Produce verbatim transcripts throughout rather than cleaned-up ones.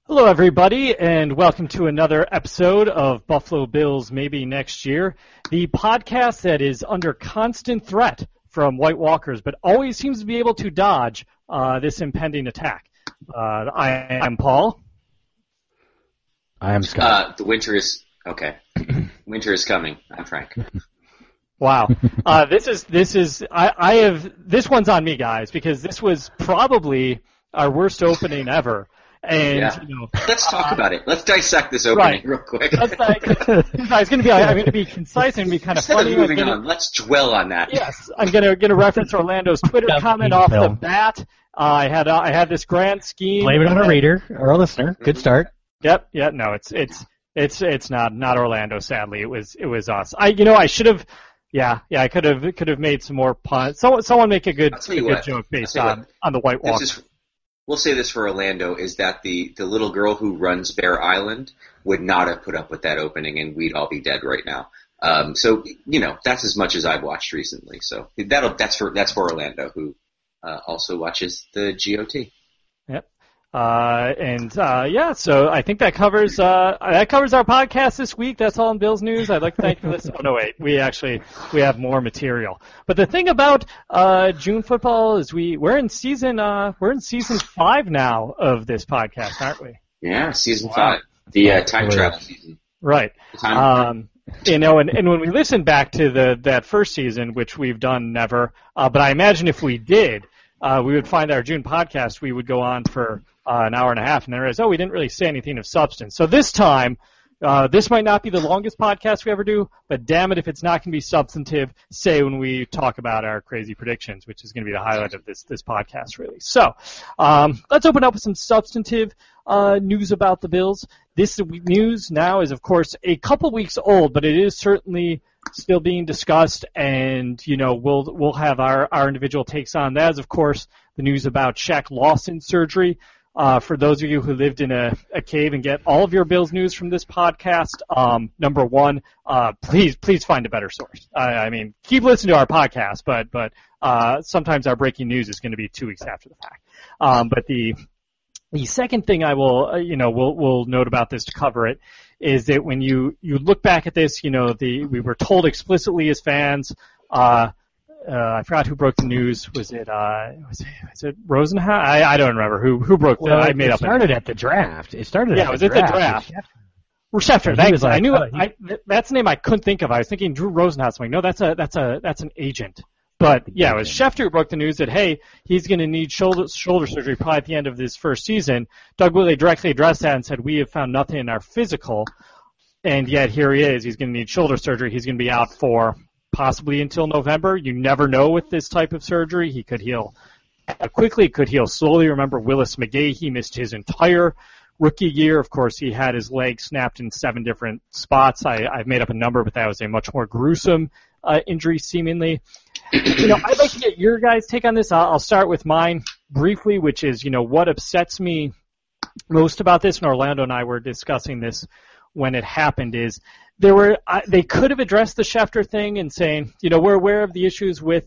Hello, everybody, and welcome to another episode of Buffalo Bills Maybe Next Year, the podcast that is under constant threat from White Walkers, but always seems to be able to dodge uh, this impending attack. Uh, I am Paul. I am Scott. Uh, the winter is okay. Winter is coming. I'm Frank. Wow, uh, this is this is I, I have this one's on me, guys, because this was probably our worst opening ever. And yeah. you know, let's talk uh, about it. Let's dissect this opening right. real quick. That's like, I was going to be. I'm going to be concise and be kind of Instead funny. Of moving gonna, on, let's dwell on that. Yes, I'm going to get a reference to Orlando's Twitter comment off the bat. Uh, I had uh, I had this grand scheme. Blame it on a reader or a listener. Good start. Yep. Yeah. No, it's it's it's it's not not Orlando. Sadly, it was it was us. I you know I should have. Yeah, yeah, I could have could have made some more puns. Someone someone make a good a good what. joke based on what. on the White Walker. Is, we'll say this for Orlando, is that the, the little girl who runs Bear Island would not have put up with that opening, and we'd all be dead right now. Um, so, you know, that's as much as I've watched recently. So that'll that's for that's for Orlando, who uh, also watches the G O T. Yep. Uh, and uh, yeah, so I think that covers uh, that covers our podcast this week. That's all in Bills news. I'd like to thank you for listening. Oh no, wait, we actually we have more material. But the thing about uh, June football is we we're in season uh, we're in season five now of this podcast, aren't we? Yeah, season wow. five, the uh, time travel season. Right. Um, you know, and, and when we listen back to the that first season, which we've done never, uh, but I imagine if we did, uh, we would find our June podcast. We would go on for Uh, an hour and a half, and then realize, oh, we didn't really say anything of substance. So this time, uh, this might not be the longest podcast we ever do, but damn it if it's not going to be substantive, say when we talk about our crazy predictions, which is going to be the highlight of this this podcast, really. So um, let's open up with some substantive uh, news about the Bills. This news now is, of course, a couple weeks old, but it is certainly still being discussed, and you know we'll we'll have our, our individual takes on that. Is, of course, the news about Shaq Lawson surgery. Uh, for those of you who lived in a, a cave and get all of your Bills news from this podcast, um, number one, uh, please, please find a better source. I, I mean, keep listening to our podcast, but, but, uh, sometimes our breaking news is going to be two weeks after the fact. Um, but the, the second thing I will, uh, you know, we'll, we'll note about this to cover it is that when you, you look back at this, you know, the, we were told explicitly as fans, uh, Uh, I forgot who broke the news. Was it uh, was it, was it Rosenhaus? I, I don't remember who who broke the. Well, I made it up. It started a, at the draft. It started. Yeah, at was the it draft. the draft? Schefter. Thanks. Like, I knew. uh, he, I, that's the name I couldn't think of. I was thinking Drew Rosenhaus. I'm like, no, that's a that's a that's an agent. But yeah, it was Schefter who broke the news that hey, he's going to need shoulder shoulder surgery probably at the end of this first season. Doug Willie directly addressed that and said we have found nothing in our physical, and yet here he is. He's going to need shoulder surgery. He's going to be out for possibly until November. You never know with this type of surgery. He could heal quickly, could heal slowly. Remember Willis McGahee, he missed his entire rookie year. Of course, he had his leg snapped in seven different spots. I, I've made up a number, but that was a much more gruesome uh, injury, seemingly. You know, I'd like to get your guys' take on this. I'll, I'll start with mine briefly, which is, you know, what upsets me most about this, and Orlando and I were discussing this when it happened, is There were uh, they could have addressed the Schefter thing and saying, you know, we're aware of the issues with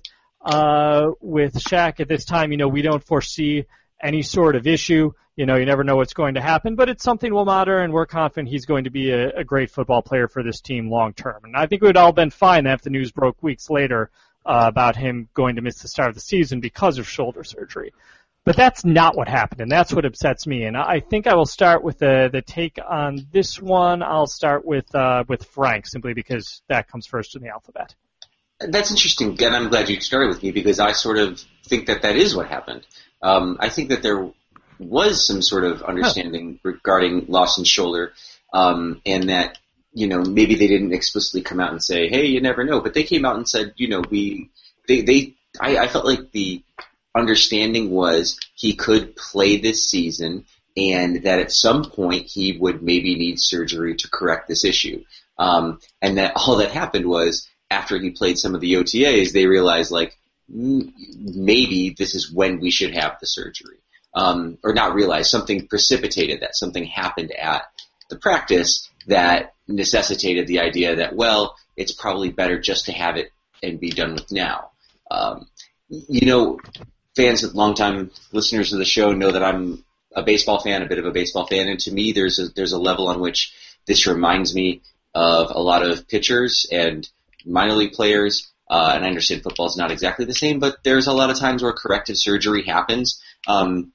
uh, with Shaq at this time. You know, we don't foresee any sort of issue. You know, you never know what's going to happen, but it's something we'll monitor, and we're confident he's going to be a, a great football player for this team long term. And I think it would all been fine if the news broke weeks later uh, about him going to miss the start of the season because of shoulder surgery. But that's not what happened, and that's what upsets me. And I think I will start with the the take on this one. I'll start with uh, with Frank, simply because that comes first in the alphabet. That's interesting, and I'm glad you started with me because I sort of think that that is what happened. Um, I think that there was some sort of understanding huh. regarding Lawson's shoulder, um, and that you know maybe they didn't explicitly come out and say, "Hey, you never know," but they came out and said, "You know, we they they." I, I felt like the understanding was he could play this season and that at some point he would maybe need surgery to correct this issue. Um, and that all that happened was after he played some of the O T As, they realized like mm, maybe this is when we should have the surgery. Um, or not realize, something precipitated that, something happened at the practice that necessitated the idea that, well, it's probably better just to have it and be done with now. Um, you know, fans, longtime listeners of the show know that I'm a baseball fan, a bit of a baseball fan, and to me, there's a there's a level on which this reminds me of a lot of pitchers and minor league players. Uh, and I understand football is not exactly the same, but there's a lot of times where corrective surgery happens um,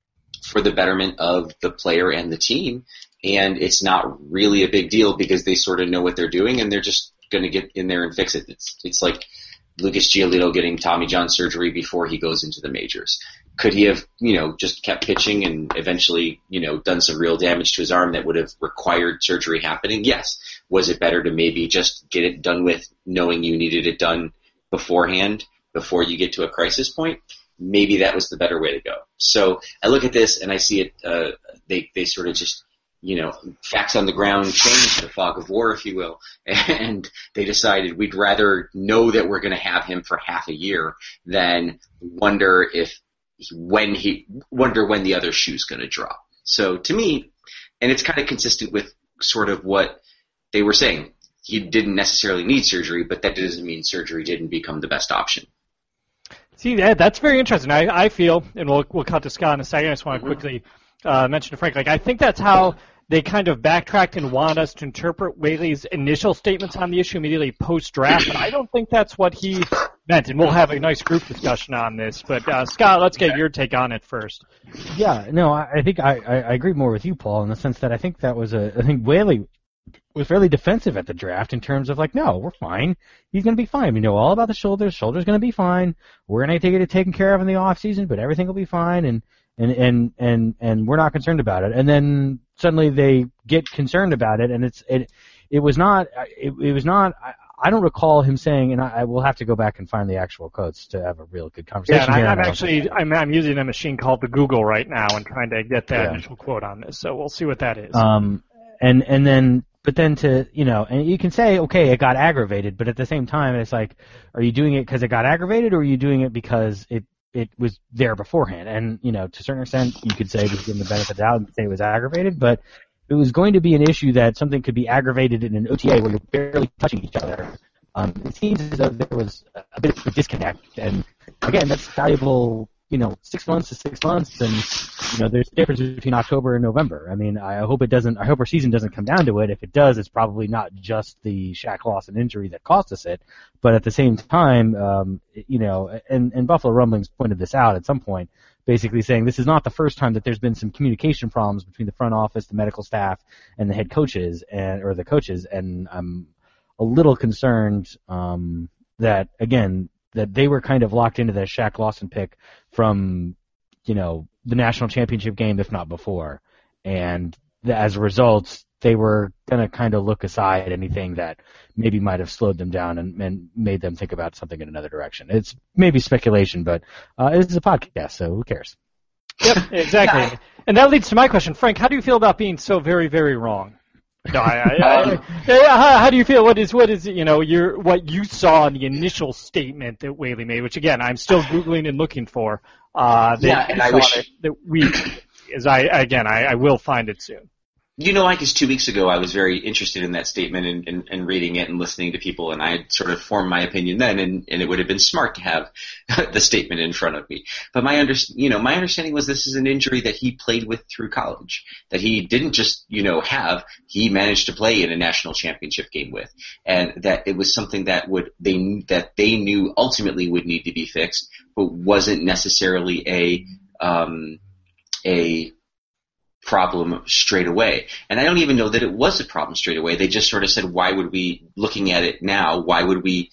for the betterment of the player and the team, and it's not really a big deal because they sort of know what they're doing and they're just going to get in there and fix it. It's it's like Lucas Giolito getting Tommy John surgery before he goes into the majors. Could he have, you know, just kept pitching and eventually, you know, done some real damage to his arm that would have required surgery happening? Yes. Was it better to maybe just get it done with knowing you needed it done beforehand before you get to a crisis point? Maybe that was the better way to go. So I look at this and I see it, uh, they, they sort of just, you know, facts on the ground changed, the fog of war, if you will, and they decided we'd rather know that we're going to have him for half a year than wonder if when he wonder when the other shoe's going to drop. So to me, and it's kind of consistent with sort of what they were saying. He didn't necessarily need surgery, but that doesn't mean surgery didn't become the best option. See, that, that's very interesting. I, I feel, and we'll we'll cut to Scott in a second. I just want to Mm-hmm. quickly uh, mention to Frank, like I think that's how they kind of backtracked and wanted us to interpret Whaley's initial statements on the issue immediately post-draft, but I don't think that's what he meant, and we'll have a nice group discussion on this. But, uh, Scott, let's get your take on it first. Yeah, no, I, I think I, I, I agree more with you, Paul, in the sense that I think that was a, I think Whaley was fairly defensive at the draft in terms of like, no, we're fine. He's going to be fine. We know all about the shoulders. Shoulder's going to be fine. We're going to get it taken care of in the off season, but everything will be fine, and, and, and, and, and we're not concerned about it. And then suddenly they get concerned about it, and it's, it, it was not, it, it was not, I, I don't recall him saying, and I, I will have to go back and find the actual quotes to have a real good conversation. Yeah, and here. I, I'm actually, I'm, I'm using a machine called the Google right now and trying to get that Yeah. initial quote on this, so we'll see what that is. Um, and, and then, but then to, you know, and you can say, okay, it got aggravated, but at the same time, it's like, are you doing it because it got aggravated, or are you doing it because it, it was there beforehand? And, you know, to a certain extent, you could say, just give them the benefit of the doubt and say it was aggravated, but it was going to be an issue that something could be aggravated in an O T A where you're barely touching each other. Um, it seems as though there was a bit of a disconnect, and again, that's valuable. You know, six months to six months, and you know, there's a difference between October and November. I mean, I hope it doesn't. I hope our season doesn't come down to it. If it does, it's probably not just the Shaq Lawson injury that cost us it, but at the same time, um, you know, and, and Buffalo Rumblings pointed this out at some point, basically saying this is not the first time that there's been some communication problems between the front office, the medical staff, and the head coaches, and or the coaches, and I'm a little concerned um, that again. that they were kind of locked into that Shaq Lawson pick from, you know, the national championship game, if not before. And th- as a result, they were going to kind of look aside anything that maybe might have slowed them down and, and made them think about something in another direction. It's maybe speculation, but uh, this is a podcast, so who cares? Yep, exactly. Yeah. And that leads to my question. Frank, how do you feel about being so very, very wrong? No, I, I, I, I, how, how do you feel? What is what is you know your what you saw in the initial statement that Whaley made, which again I'm still googling and looking for. Uh, that yeah, and I wish it, that we is I again I, I will find it soon. You know, like, 'cause two weeks ago I was very interested in that statement and, and, and reading it and listening to people, and I had sort of formed my opinion then, and, and it would have been smart to have the statement in front of me. But my under, you know, my understanding was this is an injury that he played with through college, that he didn't just, you know, have, he managed to play in a national championship game with, and that it was something that would they that they knew ultimately would need to be fixed, but wasn't necessarily a um, a problem straight away. And I don't even know that it was a problem straight away. They just sort of said, why would we, looking at it now, why would we,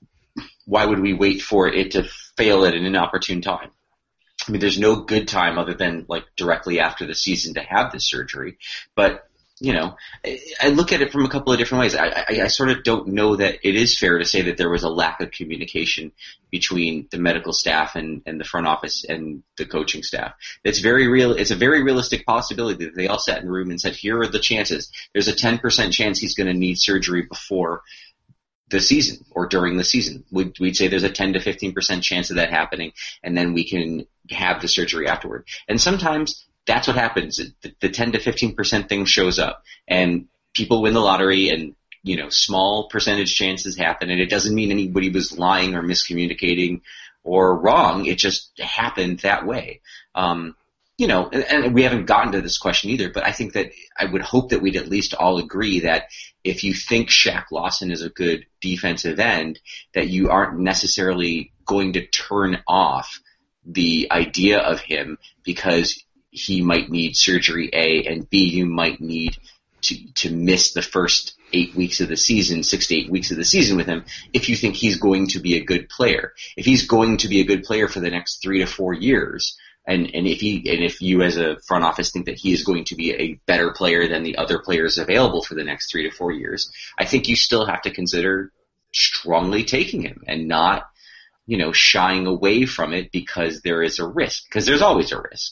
why would we wait for it to fail at an inopportune time? I mean, there's no good time other than like directly after the season to have this surgery. But, you know, I, I look at it from a couple of different ways. I, I, I sort of don't know that it is fair to say that there was a lack of communication between the medical staff and, and the front office and the coaching staff. It's very real. It's a very realistic possibility that they all sat in the room and said, here are the chances. There's a ten percent chance he's going to need surgery before the season or during the season. We'd, we'd say there's a ten to fifteen percent chance of that happening, and then we can have the surgery afterward. And sometimes that's what happens. The, the ten to fifteen percent thing shows up, and people win the lottery, and you know, small percentage chances happen, and it doesn't mean anybody was lying or miscommunicating or wrong. It just happened that way. Um, you know, and, and we haven't gotten to this question either, but I think that I would hope that we'd at least all agree that if you think Shaq Lawson is a good defensive end, that you aren't necessarily going to turn off the idea of him because he might need surgery A, and B, you might need to to miss the first eight weeks of the season, six to eight weeks of the season with him, if you think he's going to be a good player. If he's going to be a good player for the next three to four years, and, and if he and if you as a front office think that he is going to be a better player than the other players available for the next three to four years, I think you still have to consider strongly taking him and not, you know, shying away from it because there is a risk, because there's always a risk.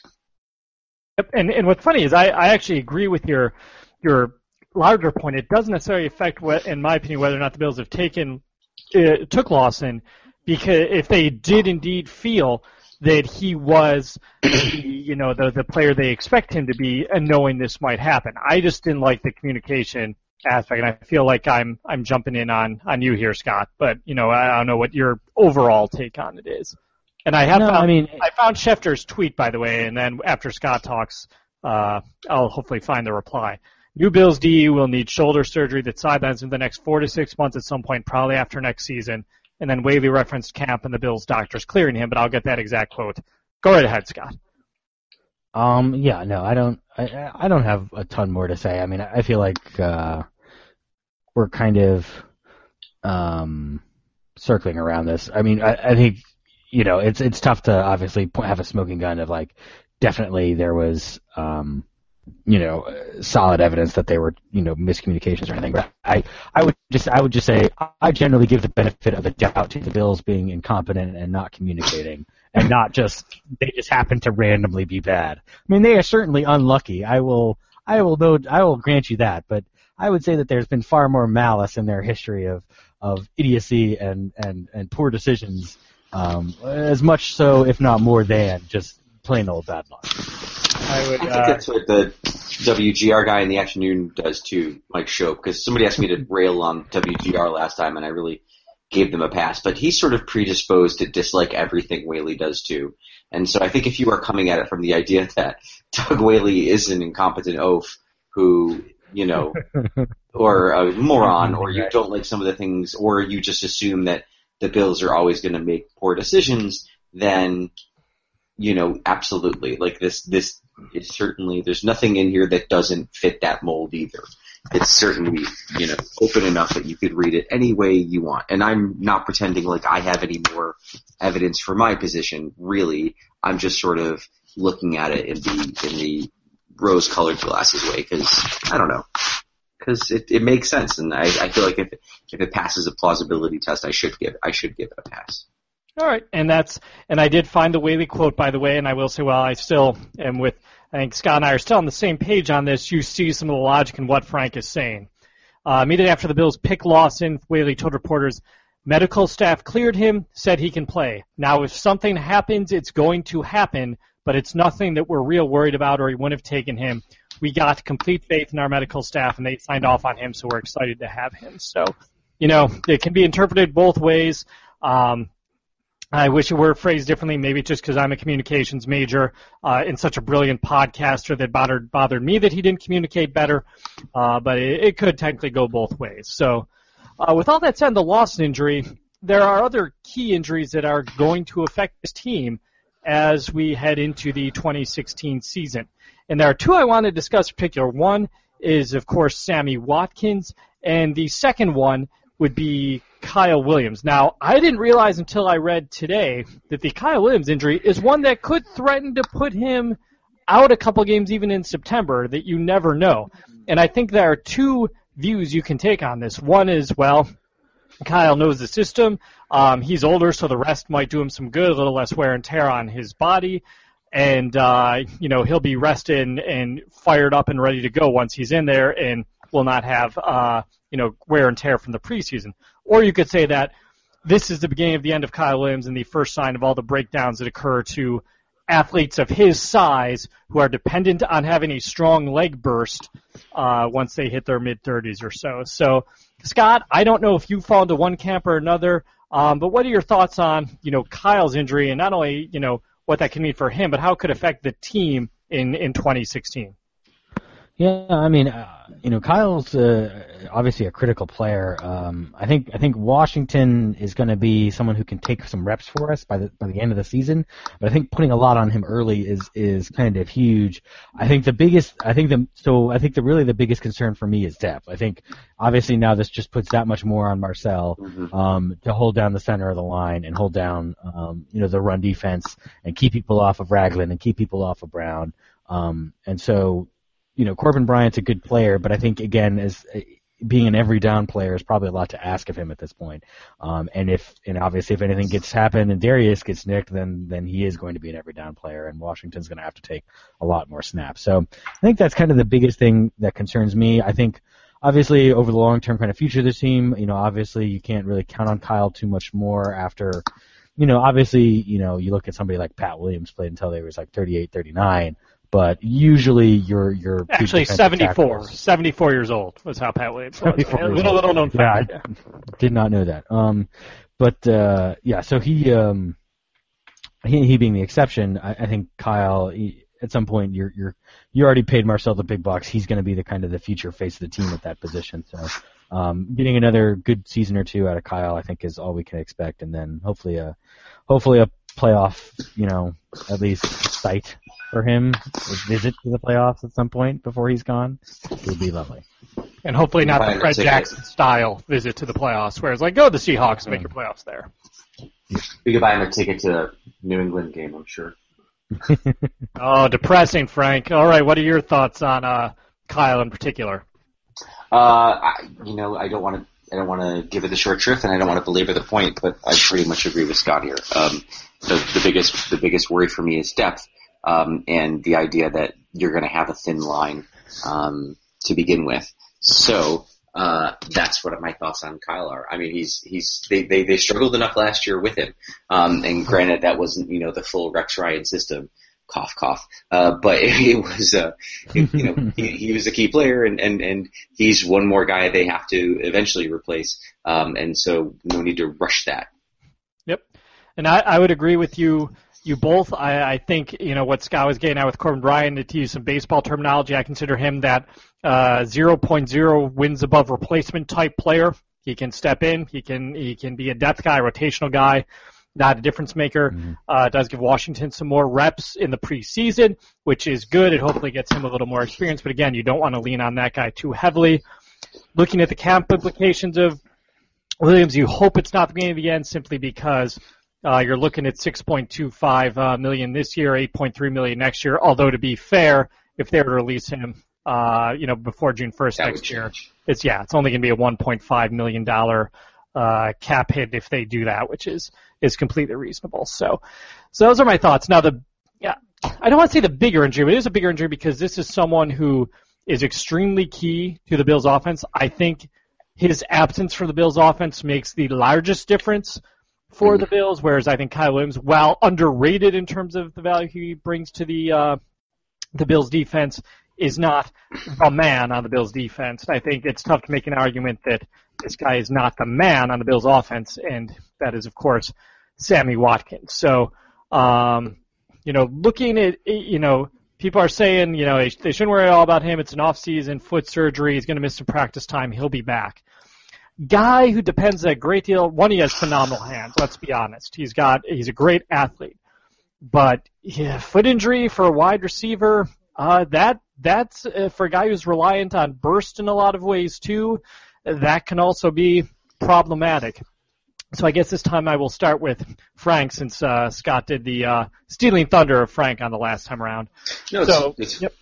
Yep, and and what's funny is I, I actually agree with your your larger point. It doesn't necessarily affect, what, in my opinion, whether or not the Bills have taken uh, took Lawson, because if they did indeed feel that he was the, you know, the the player they expect him to be, and knowing this might happen. I just didn't like the communication aspect, and I feel like I'm I'm jumping in on on you here, Scott. But you know, I don't know what your overall take on it is. And I have no, found, I mean, I found Schefter's tweet, by the way, and then after Scott talks, uh, I'll hopefully find the reply. New Bills D U will need shoulder surgery that sidelines in the next four to six months at some point, probably after next season. And then Whaley referenced camp and the Bills doctors clearing him, but I'll get that exact quote. Go right ahead, Scott. Um, yeah, no, I don't, I, I don't have a ton more to say. I mean, I feel like, uh, we're kind of, um, circling around this. I mean, I, I think, you know, it's it's tough to obviously have a smoking gun of like, definitely there was, um, you know, solid evidence that they were, you know, miscommunications or anything. But I, I would just, I would just say, I generally give the benefit of the doubt to the Bills being incompetent and not communicating, and not just they just happen to randomly be bad. I mean, they are certainly unlucky. I will, I will know, I will grant you that. But I would say that there's been far more malice in their history of of idiocy and and and poor decisions. Um, as much so, if not more than, just plain old bad luck. I would. I think Uh, that's what the W G R guy in the afternoon does too, Mike Shope, because somebody asked me to rail on W G R last time, and I really gave them a pass. But he's sort of predisposed to dislike everything Whaley does too. And so I think if you are coming at it from the idea that Doug Whaley is an incompetent oaf who, you know, or a moron, or you don't like some of the things, or you just assume that the Bills are always going to make poor decisions, then, you know, absolutely. Like this, this is certainly, there's nothing in here that doesn't fit that mold either. It's certainly, you know, open enough that you could read it any way you want. And I'm not pretending like I have any more evidence for my position, really. I'm just sort of looking at it in the, in the rose-colored glasses way, because, I don't know. Because it, it makes sense, and I, I feel like if if it passes a plausibility test, I should give I should give it a pass. All right, and that's and I did find the Whaley quote, by the way, and I will say, well, I still am with. I think Scott and I are still on the same page on this. You see some of the logic in what Frank is saying. Uh, immediately after the Bills pick Lawson, Whaley told reporters, medical staff cleared him, said he can play. Now, if something happens, it's going to happen, but it's nothing that we're real worried about, or he wouldn't have taken him. We got complete faith in our medical staff, and they signed off on him, so we're excited to have him. So, you know, it can be interpreted both ways. Um, I wish it were phrased differently, maybe just because I'm a communications major uh, and such a brilliant podcaster that bothered bothered me that he didn't communicate better, uh, but it, it could technically go both ways. So uh, with all that said, the Lawson injury, there are other key injuries that are going to affect this team as we head into the twenty sixteen season. And there are two I want to discuss in particular. One is, of course, Sammy Watkins, and the second one would be Kyle Williams. Now, I didn't realize until I read today that the Kyle Williams injury is one that could threaten to put him out a couple games even in September, that you never know. And I think there are two views you can take on this. One is, well, Kyle knows the system. Um, he's older, so the rest might do him some good, a little less wear and tear on his body. And, uh, you know, he'll be rested and, and fired up and ready to go once he's in there and will not have, uh, you know, wear and tear from the preseason. Or you could say that this is the beginning of the end of Kyle Williams and the first sign of all the breakdowns that occur to athletes of his size who are dependent on having a strong leg burst uh, once they hit their mid-thirties or so. So, Scott, I don't know if you fall into one camp or another, um, but what are your thoughts on, you know, Kyle's injury, and not only, you know, what that can mean for him, but how it could affect the team in, in twenty sixteen. Yeah, I mean, uh, you know, Kyle's uh, obviously a critical player. Um, I think I think Washington is going to be someone who can take some reps for us by the by the end of the season. But I think putting a lot on him early is is kind of huge. I think the biggest, I think the so I think the really the biggest concern for me is depth. I think obviously now this just puts that much more on Marcel Mm-hmm. um, to hold down the center of the line and hold down um, you know the run defense and keep people off of Ragland and keep people off of Brown. Um, and so. You know, Corbin Bryant's a good player, but I think again, as uh, being an every down player is probably a lot to ask of him at this point. Um, and if, and obviously, if anything gets happened and Darius gets nicked, then then he is going to be an every down player, and Washington's going to have to take a lot more snaps. So I think that's kind of the biggest thing that concerns me. I think obviously over the long term kind of future of this team, you know, obviously you can't really count on Kyle too much more after. You know, obviously, you know, you look at somebody like Pat Williams played until they was like thirty-eight, thirty-nine. But usually you're you're actually seventy-four, seventy-four years old was how Pat Williams was. A little, little known fact. Yeah, I did not know that. Um, but uh, yeah, so he um, he, he being the exception, I, I think Kyle. He, at some point, you're you're you already paid Marcel the big bucks. He's going to be the kind of the future face of the team at that position. So um, getting another good season or two out of Kyle, I think, is all we can expect, and then hopefully a hopefully a playoff, you know, at least sight for him, a visit to the playoffs at some point before he's gone. It would be lovely. And hopefully not the Fred Jackson style visit to the playoffs, where it's like, go to the Seahawks and make your playoffs there. We could buy him a ticket to the New England game, I'm sure. Oh, depressing, Frank. All right, what are your thoughts on uh, Kyle in particular? Uh, I, you know, I don't want to. I don't want to give it the short shrift, and I don't want to belabor the point, but I pretty much agree with Scott here. Um, the, the biggest, the biggest worry for me is depth, um, and the idea that you're going to have a thin line um, to begin with. So uh, that's what my thoughts on Kyle are. I mean, he's he's they they, they struggled enough last year with him, um, and granted that wasn't you know the full Rex Ryan system. Cough, cough. Uh, but it was, uh, it, you know, he, he was a key player, and, and, and he's one more guy they have to eventually replace. Um, and so no need to rush that. Yep. And I, I would agree with you, you both. I, I think, you know, what Scott was getting at with Corbin Bryant, to use some baseball terminology, I consider him that, uh, zero point zero wins above replacement type player. He can step in. He can, he can be a depth guy, rotational guy. Not a difference maker. Mm-hmm. Uh, does give Washington some more reps in the preseason, which is good. It hopefully gets him a little more experience. But again, you don't want to lean on that guy too heavily. Looking at the camp implications of Williams, you hope it's not the beginning of the end simply because uh, you're looking at six point two five uh, million this year, eight point three million next year. Although to be fair, if they were to release him, uh, you know, before June first that next year, it's yeah, it's only going to be a one point five million dollar uh, cap hit if they do that, which is. is completely reasonable. So, so those are my thoughts. Now, the yeah, I don't want to say the bigger injury, but it is a bigger injury because this is someone who is extremely key to the Bills' offense. I think his absence from the Bills' offense makes the largest difference for the Bills, whereas I think Kyle Williams, while underrated in terms of the value he brings to the uh, the Bills' defense, is not the man on the Bills' defense. I think it's tough to make an argument that this guy is not the man on the Bills' offense, and that is, of course, Sammy Watkins. So, um, you know, looking at, you know, people are saying, you know, they, they shouldn't worry all about him. It's an off-season foot surgery. He's going to miss some practice time. He'll be back. Guy who depends a great deal. One, he has phenomenal hands. Let's be honest. He's got, he's a great athlete. But yeah, foot injury for a wide receiver, uh, that that's uh, for a guy who's reliant on burst in a lot of ways too. That can also be problematic. So I guess this time I will start with Frank, since uh, Scott did the uh, stealing thunder of Frank on the last time around. No, so, it's, yep.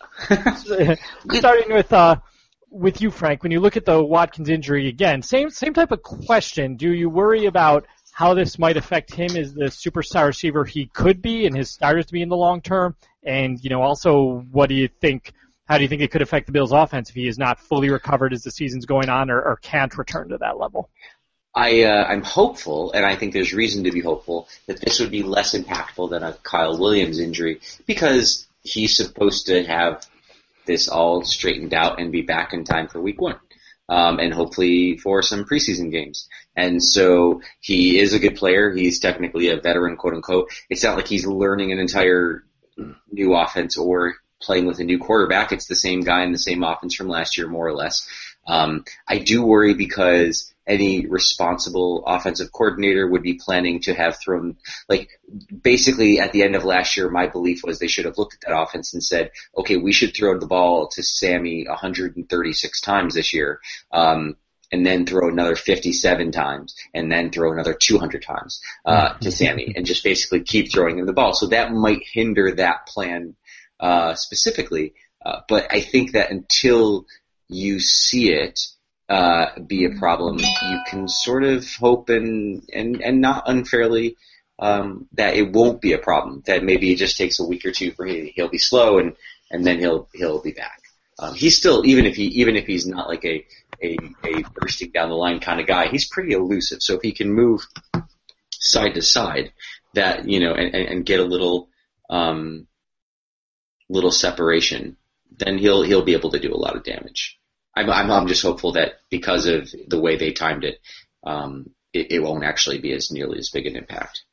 Starting with uh, with you, Frank. When you look at the Watkins injury again, same same type of question. Do you worry about how this might affect him as the superstar receiver he could be and his starters to be in the long term? And you know, also, what do you think? How do you think it could affect the Bills' offense if he is not fully recovered as the season's going on, or, or can't return to that level? I, uh, I'm hopeful, and I think there's reason to be hopeful, that this would be less impactful than a Kyle Williams injury, because he's supposed to have this all straightened out and be back in time for week one, um, and hopefully for some preseason games. And so he is a good player. He's technically a veteran, quote unquote. It's not like he's learning an entire new offense or playing with a new quarterback. It's the same guy in the same offense from last year, more or less. Um, I do worry because any responsible offensive coordinator would be planning to have thrown, like, basically at the end of last year, my belief was they should have looked at that offense and said, okay, we should throw the ball to Sammy one hundred thirty-six times this year, um, and then throw another fifty-seven times, and then throw another two hundred times uh, to Sammy, and just basically keep throwing him the ball. So that might hinder that plan uh, specifically, uh, but I think that until you see it uh, be a problem, you can sort of hope and and, and not unfairly um, that it won't be a problem. That maybe it just takes a week or two for him. He'll be slow, and, and then he'll he'll be back. Um, he's still, even if he even if he's not like a, a a bursting down the line kind of guy, he's pretty elusive. So if he can move side to side, that you know, and, and get a little um, little separation, then he'll he'll be able to do a lot of damage. I'm, I'm, I'm just hopeful that because of the way they timed it, um, it, it won't actually be as nearly as big an impact.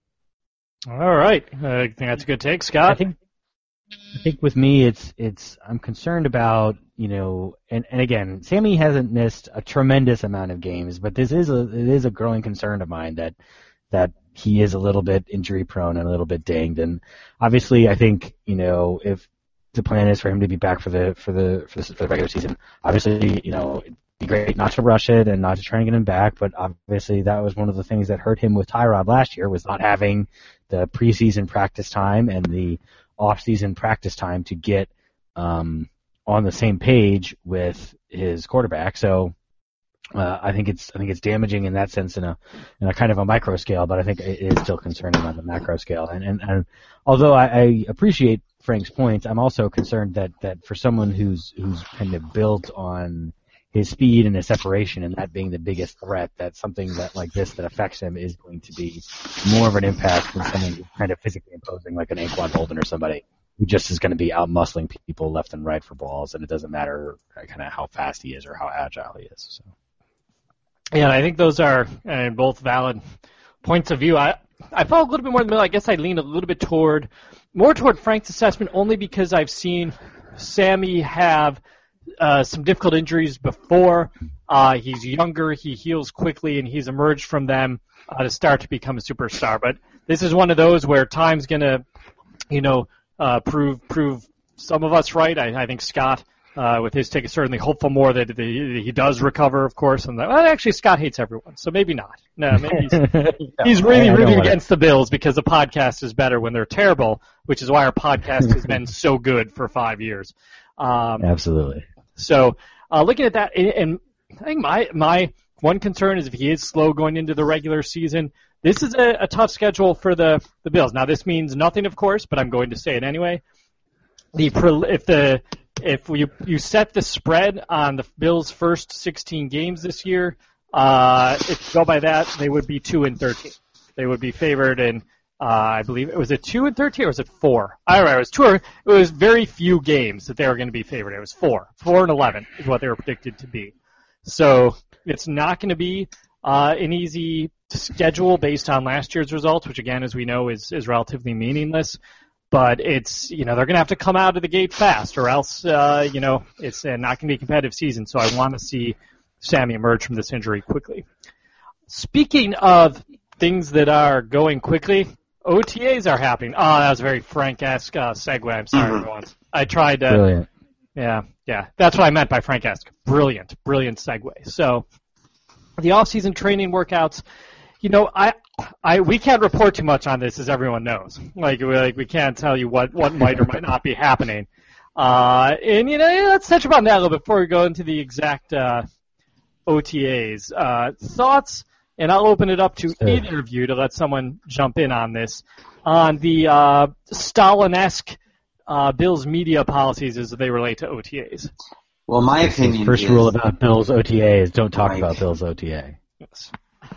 All right. Uh, I think that's a good take, Scott. I think, I think with me, it's it's I'm concerned about, you know, and, and again, Sammy hasn't missed a tremendous amount of games, but this is a it is a growing concern of mine that that he is a little bit injury prone and a little bit dinged. And obviously, I think, you know, if the plan is for him to be back for the for the for the, for the regular season, obviously, you know, it'd be great not to rush it and not to try and get him back. But obviously, that was one of the things that hurt him with Tyrod last year, was not having the preseason practice time and the off-season practice time to get um, on the same page with his quarterback. So uh, I think it's I think it's damaging in that sense in a in a kind of a micro scale, but I think it is still concerning on the macro scale. And and, and although I, I appreciate Frank's points, I'm also concerned that, that for someone who's who's kind of built on his speed and his separation, and that being the biggest threat, that something that like this that affects him is going to be more of an impact than someone who's kind of physically imposing, like an Anquan Bolden or somebody who just is going to be out muscling people left and right for balls, and it doesn't matter kind of how fast he is or how agile he is. So. Yeah, I think those are uh, both valid points of view. I I felt a little bit more in the middle. I guess I lean a little bit toward more toward Frank's assessment, only because I've seen Sammy have uh, some difficult injuries before. Uh, he's younger, he heals quickly, and he's emerged from them uh, to start to become a superstar. But this is one of those where time's going to, you know, uh, prove prove some of us right. I, I think Scott, uh, with his take, is certainly hopeful more that the, he does recover, of course. And that, well, actually, Scott hates everyone, so maybe not. No, maybe he's, he's really rooting against the Bills because the podcast is better when they're terrible, which is why our podcast has been so good for five years. Um, Absolutely. So uh, looking at that, and I think my my one concern is if he is slow going into the regular season. This is a, a tough schedule for the, the Bills. Now, this means nothing, of course, but I'm going to say it anyway. The if the if you you set the spread on the Bills' first sixteen games this year, uh, if you go by that, they would be two and thirteen. They would be favored in, uh, I believe, it was it two and thirteen or was it four? I don't know. It was two. Or, it was very few games that they were going to be favored. It was four, four and eleven is what they were predicted to be. So it's not going to be uh, an easy schedule based on last year's results, which again, as we know, is is relatively meaningless. But it's, you know, they're going to have to come out of the gate fast, or else, uh, you know, it's uh, not going to be a competitive season. So I want to see Sammy emerge from this injury quickly. Speaking of things that are going quickly, O T As are happening. Oh, that was a very Frank-esque uh, segue. I'm sorry, everyone. I tried to. Brilliant. Yeah, yeah. That's what I meant by Frank-esque. Brilliant, brilliant segue. So the off-season training workouts, you know, I, I, we can't report too much on this, as everyone knows. Like, we, like we can't tell you what, what might or might not be happening. Uh, and, you know, let's touch upon that a little bit before we go into the exact uh, O T As. Uh, thoughts, and I'll open it up to either of you to let someone jump in on this, on the uh, Stalin-esque uh, Bills media policies as they relate to O T As. Well, my opinion First is... rule about Bills O T A is don't talk Right. about Bills O T A. Yes.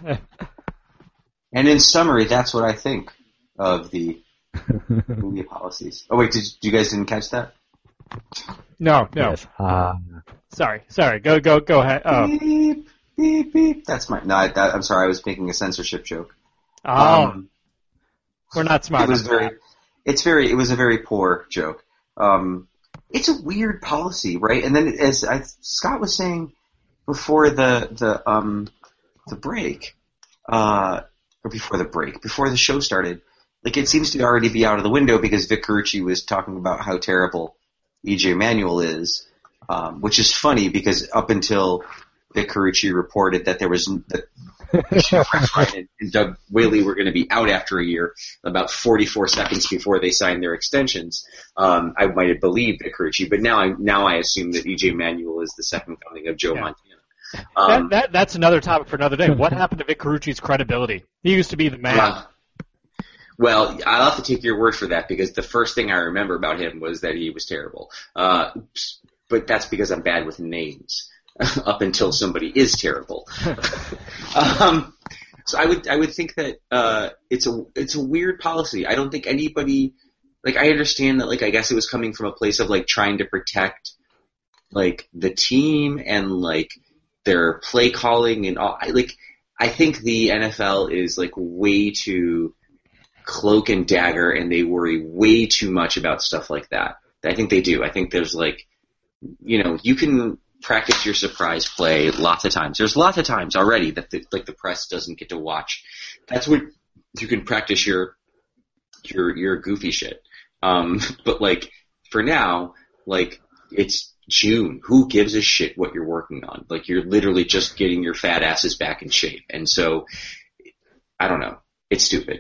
And in summary, that's what I think of the media policies. Oh, wait, did you guys didn't catch that? No, no. Yes. Uh, Sorry, sorry. Go, go, go ahead. Oh, Beep. beep, beep. That's my. No, I, that, I'm sorry. I was making a censorship joke. Oh, um, we're not smart. It was very. It's very. It was a very poor joke. Um, it's a weird policy, right? And then, as I, Scott was saying before the the um the break, uh, or before the break, before the show started, like it seems to already be out of the window because Vic Carucci was talking about how terrible E J Manuel is, um, which is funny because up until Vic Carucci reported that there was that Rex Ryan and Doug Whaley were going to be out after a year, about forty-four seconds before they signed their extensions. Um, I might have believed Vic Carucci, but now I now I assume that E J Manuel is the second coming of Joe Yeah. Montana. Um, that, that that's another topic for another day. What happened to Vic Carucci's credibility? He used to be the man. uh, well, I'll have to take your word for that because the first thing I remember about him was that he was terrible. Uh, but that's because I'm bad with names. Up until somebody is terrible. um, so I would I would think that uh, it's a it's a weird policy. I don't think anybody like I understand that like I guess it was coming from a place of like trying to protect like the team and like their play calling and all. I, like I think the N F L is like way too cloak and dagger and they worry way too much about stuff like that. I think they do. I think there's like you know you can practice your surprise play lots of times. There's lots of times already that the, like the press doesn't get to watch. That's what you can practice your your your goofy shit. Um, but like for now, like it's June. Who gives a shit what you're working on? Like you're literally just getting your fat asses back in shape. And so I don't know. It's stupid.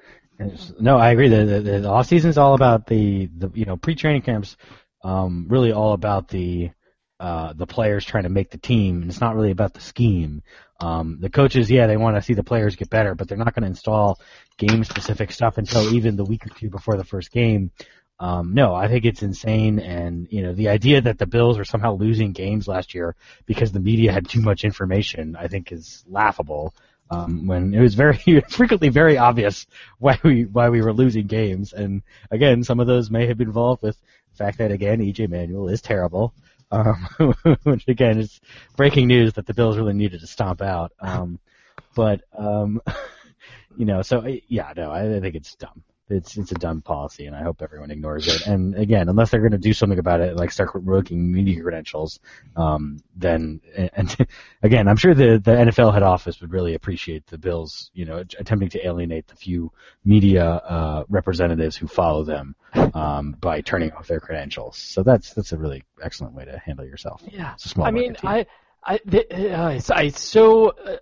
No, I agree. The, the, the off season is all about the, the you know pre-training camps. Um, really all about the Uh, the players trying to make the team, and it's not really about the scheme. Um, the coaches, yeah, they want to see the players get better, but they're not going to install game-specific stuff until even the week or two before the first game. Um, no, I think it's insane, and you know the idea that the Bills are somehow losing games last year because the media had too much information, I think, is laughable. Um, when it was very frequently very obvious why we why we were losing games, and again, some of those may have been involved with the fact that again, E J Manuel is terrible. Um, which again is breaking news that the Bills really needed to stomp out. Um, but um, you know, so yeah, no, I, I think it's dumb. It's it's a dumb policy, and I hope everyone ignores it. And again, unless they're going to do something about it, like start revoking media credentials, um, then and again, I'm sure the the N F L head office would really appreciate the Bills, you know, attempting to alienate the few media uh, representatives who follow them um, by turning off their credentials. So that's that's a really excellent way to handle yourself. Yeah, it's a small I mean, team. I I the, uh, it's, I so. Uh,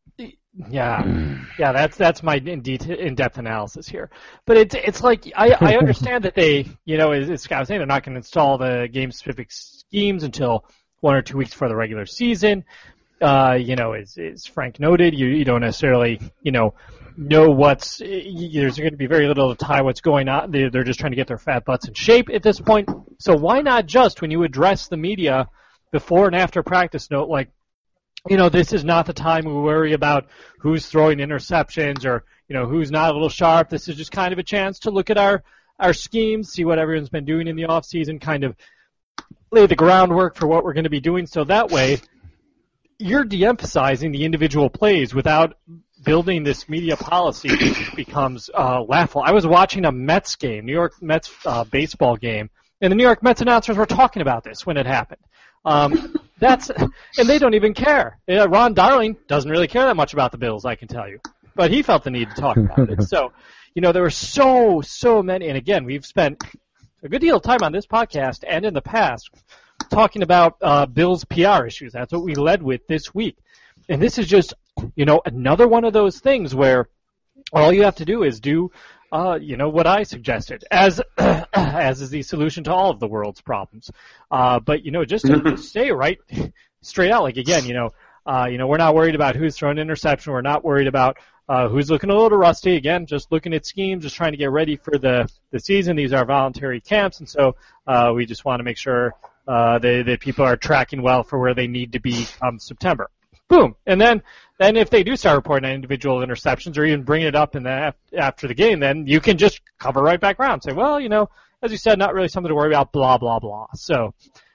Yeah, yeah, that's that's my in detail, in-depth analysis here. But it's it's like I, I understand that they, you know, as, as Scott was saying, they're not going to install the game-specific schemes until one or two weeks before the regular season. Uh, you know, as, as Frank noted, you you don't necessarily, you know, know what's there's going to be very little to tie what's going on. They're, they're just trying to get their fat butts in shape at this point. So why not just when you address the media before and after practice note like, you know, this is not the time we worry about who's throwing interceptions or, you know, who's not a little sharp. This is just kind of a chance to look at our, our schemes, see what everyone's been doing in the off season, kind of lay the groundwork for what we're going to be doing. So that way, you're de-emphasizing the individual plays without building this media policy which becomes uh, laughable. I was watching a Mets game, New York Mets uh, baseball game, and the New York Mets announcers were talking about this when it happened. Um, that's and they don't even care. Uh, Ron Darling doesn't really care that much about the Bills, I can tell you, but he felt the need to talk about it. So, you know, there were so so many, and again, we've spent a good deal of time on this podcast and in the past talking about uh, Bills P R issues. That's what we led with this week, and this is just, you know, another one of those things where all you have to do is do. Uh, you know, what I suggested, as as is the solution to all of the world's problems. Uh, but, you know, just to just say right straight out, like, again, you know, uh, you know, we're not worried about who's throwing an interception. We're not worried about uh, who's looking a little rusty. Again, just looking at schemes, just trying to get ready for the, the season. These are voluntary camps, and so uh, we just want to make sure uh, they, that people are tracking well for where they need to be come September. Boom. And then, then if they do start reporting on individual interceptions or even bring it up in the after the game, then you can just cover right back around and say, well, you know, as you said, not really something to worry about, blah, blah, blah. So,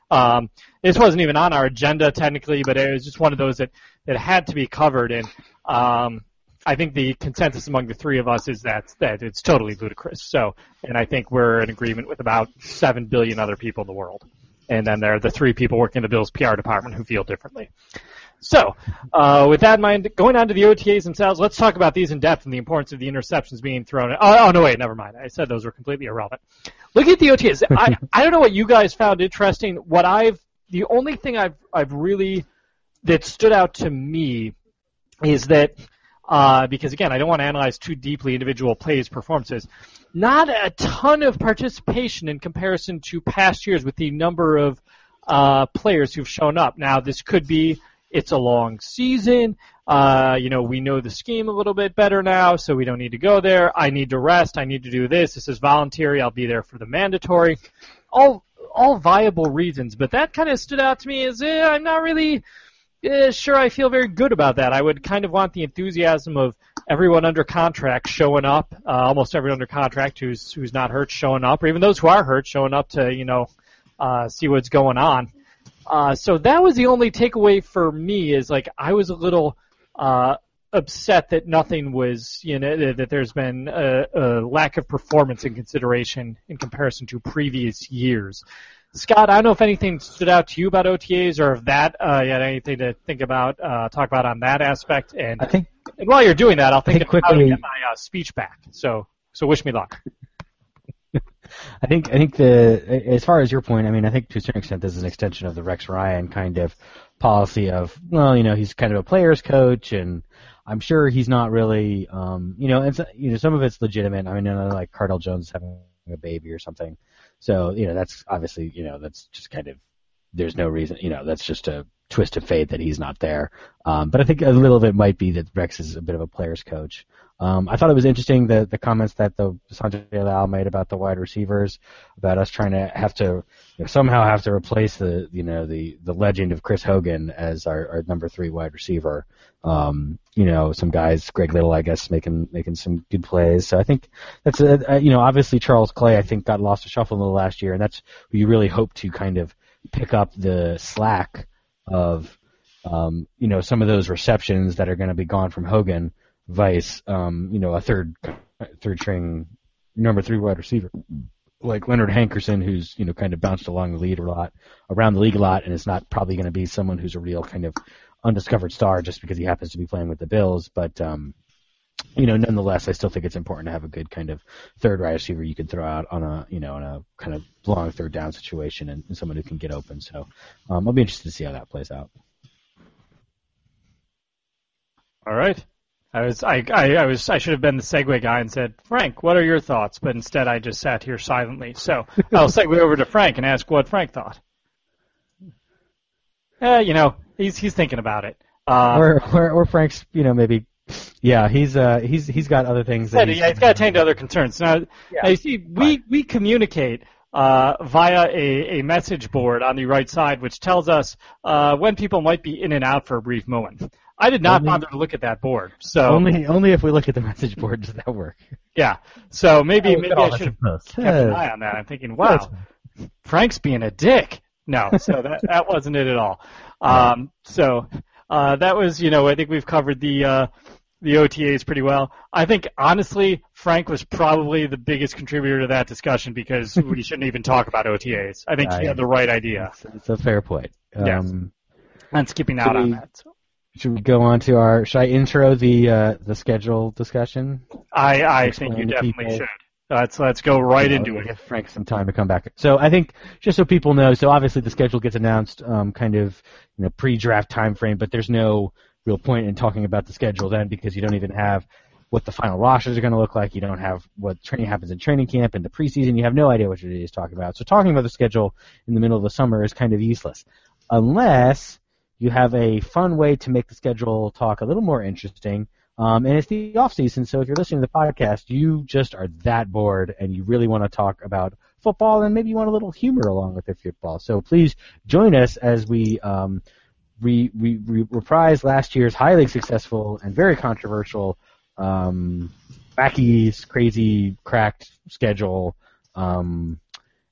Um, this wasn't even on our agenda technically, but it was just one of those that, that had to be covered. And um, I think the consensus among the three of us is that that it's totally ludicrous. So, and I think we're in agreement with about seven billion other people in the world. And then there are the three people working in the Bills P R department who feel differently. So, uh, with that in mind, going on to the O T As themselves, let's talk about these in depth and the importance of the interceptions being thrown. Oh, oh no, wait, never mind. I said those were completely irrelevant. Look at the O T As. I, I don't know what you guys found interesting. What I've, the only thing I've, I've really, that stood out to me is that, uh, because again, I don't want to analyze too deeply individual plays, performances, not a ton of participation in comparison to past years with the number of, uh, players who've shown up. Now, this could be, it's a long season. Uh, you know, we know the scheme a little bit better now, so we don't need to go there. I need to rest. I need to do this. This is voluntary. I'll be there for the mandatory. All all viable reasons, but that kind of stood out to me as eh, I'm not really eh, sure I feel very good about that. I would kind of want the enthusiasm of everyone under contract showing up, uh, almost everyone under contract who's who's not hurt showing up, or even those who are hurt showing up to, you know, uh, see what's going on. Uh, so that was the only takeaway for me is like I was a little uh, upset that nothing was, you know, that there's been a, a lack of performance in consideration in comparison to previous years. Scott, I don't know if anything stood out to you about O T As or if that uh, you had anything to think about, uh, talk about on that aspect. And, I think, and while you're doing that, I'll think, think of how to quickly, get my uh, speech back. So, so wish me luck. I think I think the as far as your point, I mean, I think to a certain extent this is an extension of the Rex Ryan kind of policy of, well, you know, he's kind of a player's coach, and I'm sure he's not really, um, you know, and you know, some of it's legitimate. I mean, you know, like Cardell Jones having a baby or something, so you know, that's obviously, you know, that's just kind of, there's no reason, you know, that's just a twist of fate that he's not there. Um, but I think a little bit might be that Rex is a bit of a player's coach. Um, I thought it was interesting the the comments that the Sanjay Lal made about the wide receivers, about us trying to have to, you know, somehow have to replace the, you know, the, the legend of Chris Hogan as our, our number three wide receiver. Um, you know, some guys, Greg Little, I guess, making making some good plays. So I think that's a, a you know, obviously Charles Clay, I think, got lost to shuffle a little last year, and that's where you really hope to kind of pick up the slack of, um, you know, some of those receptions that are going to be gone from Hogan. Vice, um, you know, a third, third string, number three wide receiver, like Leonard Hankerson, who's, you know, kind of bounced along the lead a lot, around the league a lot, and is not probably going to be someone who's a real kind of undiscovered star just because he happens to be playing with the Bills. But, um, you know, nonetheless, I still think it's important to have a good kind of third wide receiver you can throw out on a, you know, on a kind of long third down situation, and, and someone who can get open. So, um, I'll be interested to see how that plays out. All right. I was I, I, I was I should have been the segue guy and said, Frank, what are your thoughts? But instead I just sat here silently. So I'll segue over to Frank and ask what Frank thought. Eh, you know, he's he's thinking about it. Uh, or, or or Frank's, you know, maybe, yeah, he's uh he's he's got other things. That yeah, he's got to tend to other concerns. Now, yeah. now you see, we we communicate uh, via a, a message board on the right side, which tells us uh, when people might be in and out for a brief moment. I did not only, bother to look at that board. So only only if we look at the message board does that work. Yeah. So maybe oh, maybe I should have kept an eye on that. I'm thinking, wow, Frank's being a dick. No, so that that wasn't it at all. Um, so uh, that was, you know, I think we've covered the uh, the O T As pretty well. I think honestly, Frank was probably the biggest contributor to that discussion because we shouldn't even talk about O T As. I think I, he had the right idea. It's, it's a fair point. Yeah. Um, and skipping out we, on that. So. Should we go on to our? Should I intro the uh, the schedule discussion? I I think you definitely people. should. Let's let's go right yeah, into it. Give Frank some time to come back. So I think just so people know, so obviously the schedule gets announced, um, kind of, you know, pre-draft time frame, but there's no real point in talking about the schedule then because you don't even have what the final rosters are going to look like. You don't have what training happens in training camp and the preseason. You have no idea what your day is talking about. So talking about the schedule in the middle of the summer is kind of useless, unless you have a fun way to make the schedule talk a little more interesting, um, and it's the off season. So if you're listening to the podcast, you just are that bored and you really want to talk about football, and maybe you want a little humor along with your football. So please join us as we um, re, re, re, reprise last year's highly successful and very controversial, um, wacky, crazy, cracked schedule. Um,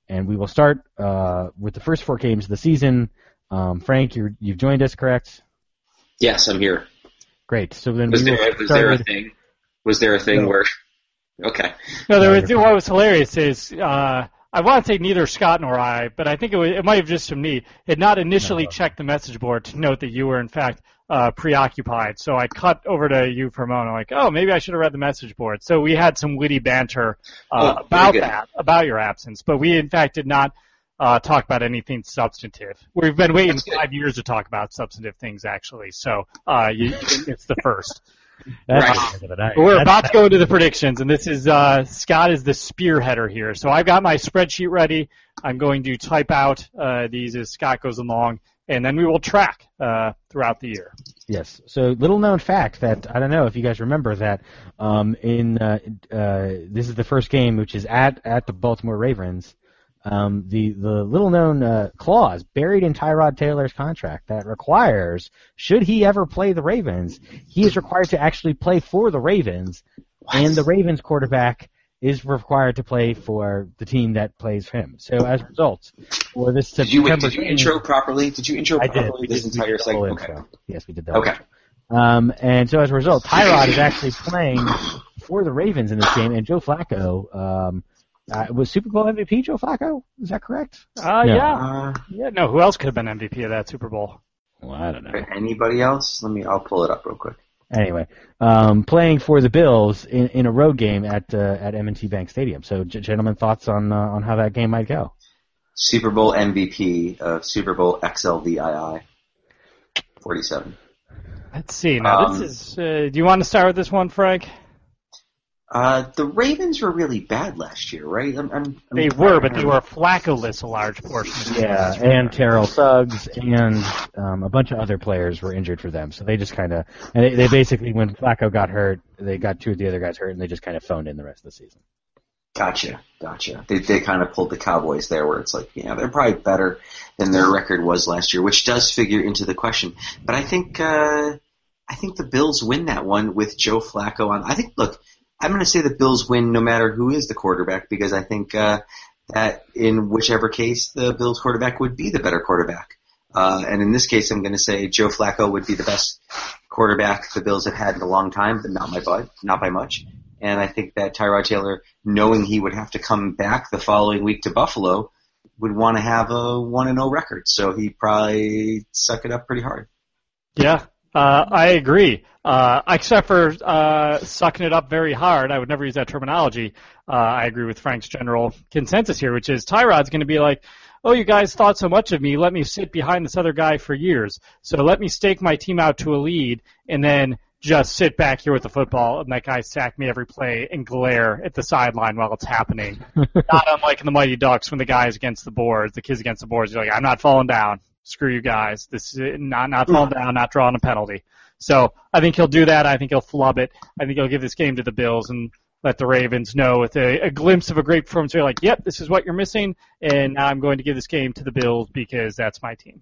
and we will start uh, with the first four games of the season. Um, Frank, you're, you've joined us, correct? Yes, I'm here. Great. So then was we there, will was start there a with, thing? Was there a thing No. where? Okay. No, there was, what was hilarious is uh, I want to say neither Scott nor I, but I think it, was, it might have just been me, had not initially No. checked the message board to note that you were in fact uh, preoccupied. So I cut over to you for a moment. I'm like, oh, maybe I should have read the message board. So we had some witty banter uh, Oh, very about good. that, about your absence, but we in fact did not uh, talk about anything substantive. We've been waiting That's good. five years to talk about substantive things, actually. So uh, you, it's the first. That's Right. the end of the night. But we're That's- about to go into the predictions, and this is uh, Scott is the spearheader here. So I've got my spreadsheet ready. I'm going to type out uh, these as Scott goes along, and then we will track uh, throughout the year. Yes. So little known fact that I don't know if you guys remember that um, in uh, uh, this is the first game, which is at at the Baltimore Ravens. Um, the the little known uh, clause buried in Tyrod Taylor's contract that requires, should he ever play the Ravens, he is required to actually play for the Ravens, and the Ravens quarterback is required to play for the team that plays him. So as a result, for this Did you, wait, September did you game- intro properly? Did you intro I did. properly We this did, we entire did the whole segment? Okay. intro. Yes, we did that. Okay. Um, and so as a result, Tyrod is actually playing for the Ravens in this game, and Joe Flacco um, uh, was Super Bowl M V P. Joe Flacco, is that correct? Uh, No. yeah. Uh, Yeah, no, who else could have been M V P of that Super Bowl? Well, I don't know. anybody else? Let me. I'll pull it up real quick. Anyway, um, playing for the Bills in, in a road game at uh, at M and T Bank Stadium. So, g- gentlemen, thoughts on uh, on how that game might go? Super Bowl M V P of Super Bowl X L V I I. forty-seven. Let's see. Now, Um, this is. Uh, do you want to start with this one, Frank? Uh, the Ravens were really bad last year, right? I'm, I'm, I'm They were, but they were Flacco-less a large portion of the Yeah, season. and Terrell Suggs and um, a bunch of other players were injured for them. So they just kind of, and they, they basically, when Flacco got hurt, they got two of the other guys hurt, and they just kind of phoned in the rest of the season. Gotcha, gotcha. They they kind of pulled the Cowboys there, where it's like, yeah, they're probably better than their record was last year, which does figure into the question. But I think uh, I think the Bills win that one with Joe Flacco on. I think, look, I'm going to say the Bills win no matter who is the quarterback, because I think uh, that in whichever case the Bills quarterback would be the better quarterback. Uh, and in this case, I'm going to say Joe Flacco would be the best quarterback the Bills have had in a long time, but not by not by much. And I think that Tyrod Taylor, knowing he would have to come back the following week to Buffalo, would want to have a one and oh record. So he'd probably suck it up pretty hard. Yeah, uh, I agree. Uh, except for uh, sucking it up very hard. I would never use that terminology. Uh, I agree with Frank's general consensus here, which is Tyrod's going to be like, oh, you guys thought so much of me. Let me sit behind this other guy for years. So let me stake my team out to a lead and then just sit back here with the football and that guy sack me every play and glare at the sideline while it's happening. Not unlike in the Mighty Ducks when the guy's against the boards, the kid's against the boards. You're like, I'm not falling down. Screw you guys. This is not not falling down, not drawing a penalty. So I think he'll do that. I think he'll flub it. I think he'll give this game to the Bills and let the Ravens know with a, a glimpse of a great performance. They're like, yep, this is what you're missing, and now I'm going to give this game to the Bills because that's my team.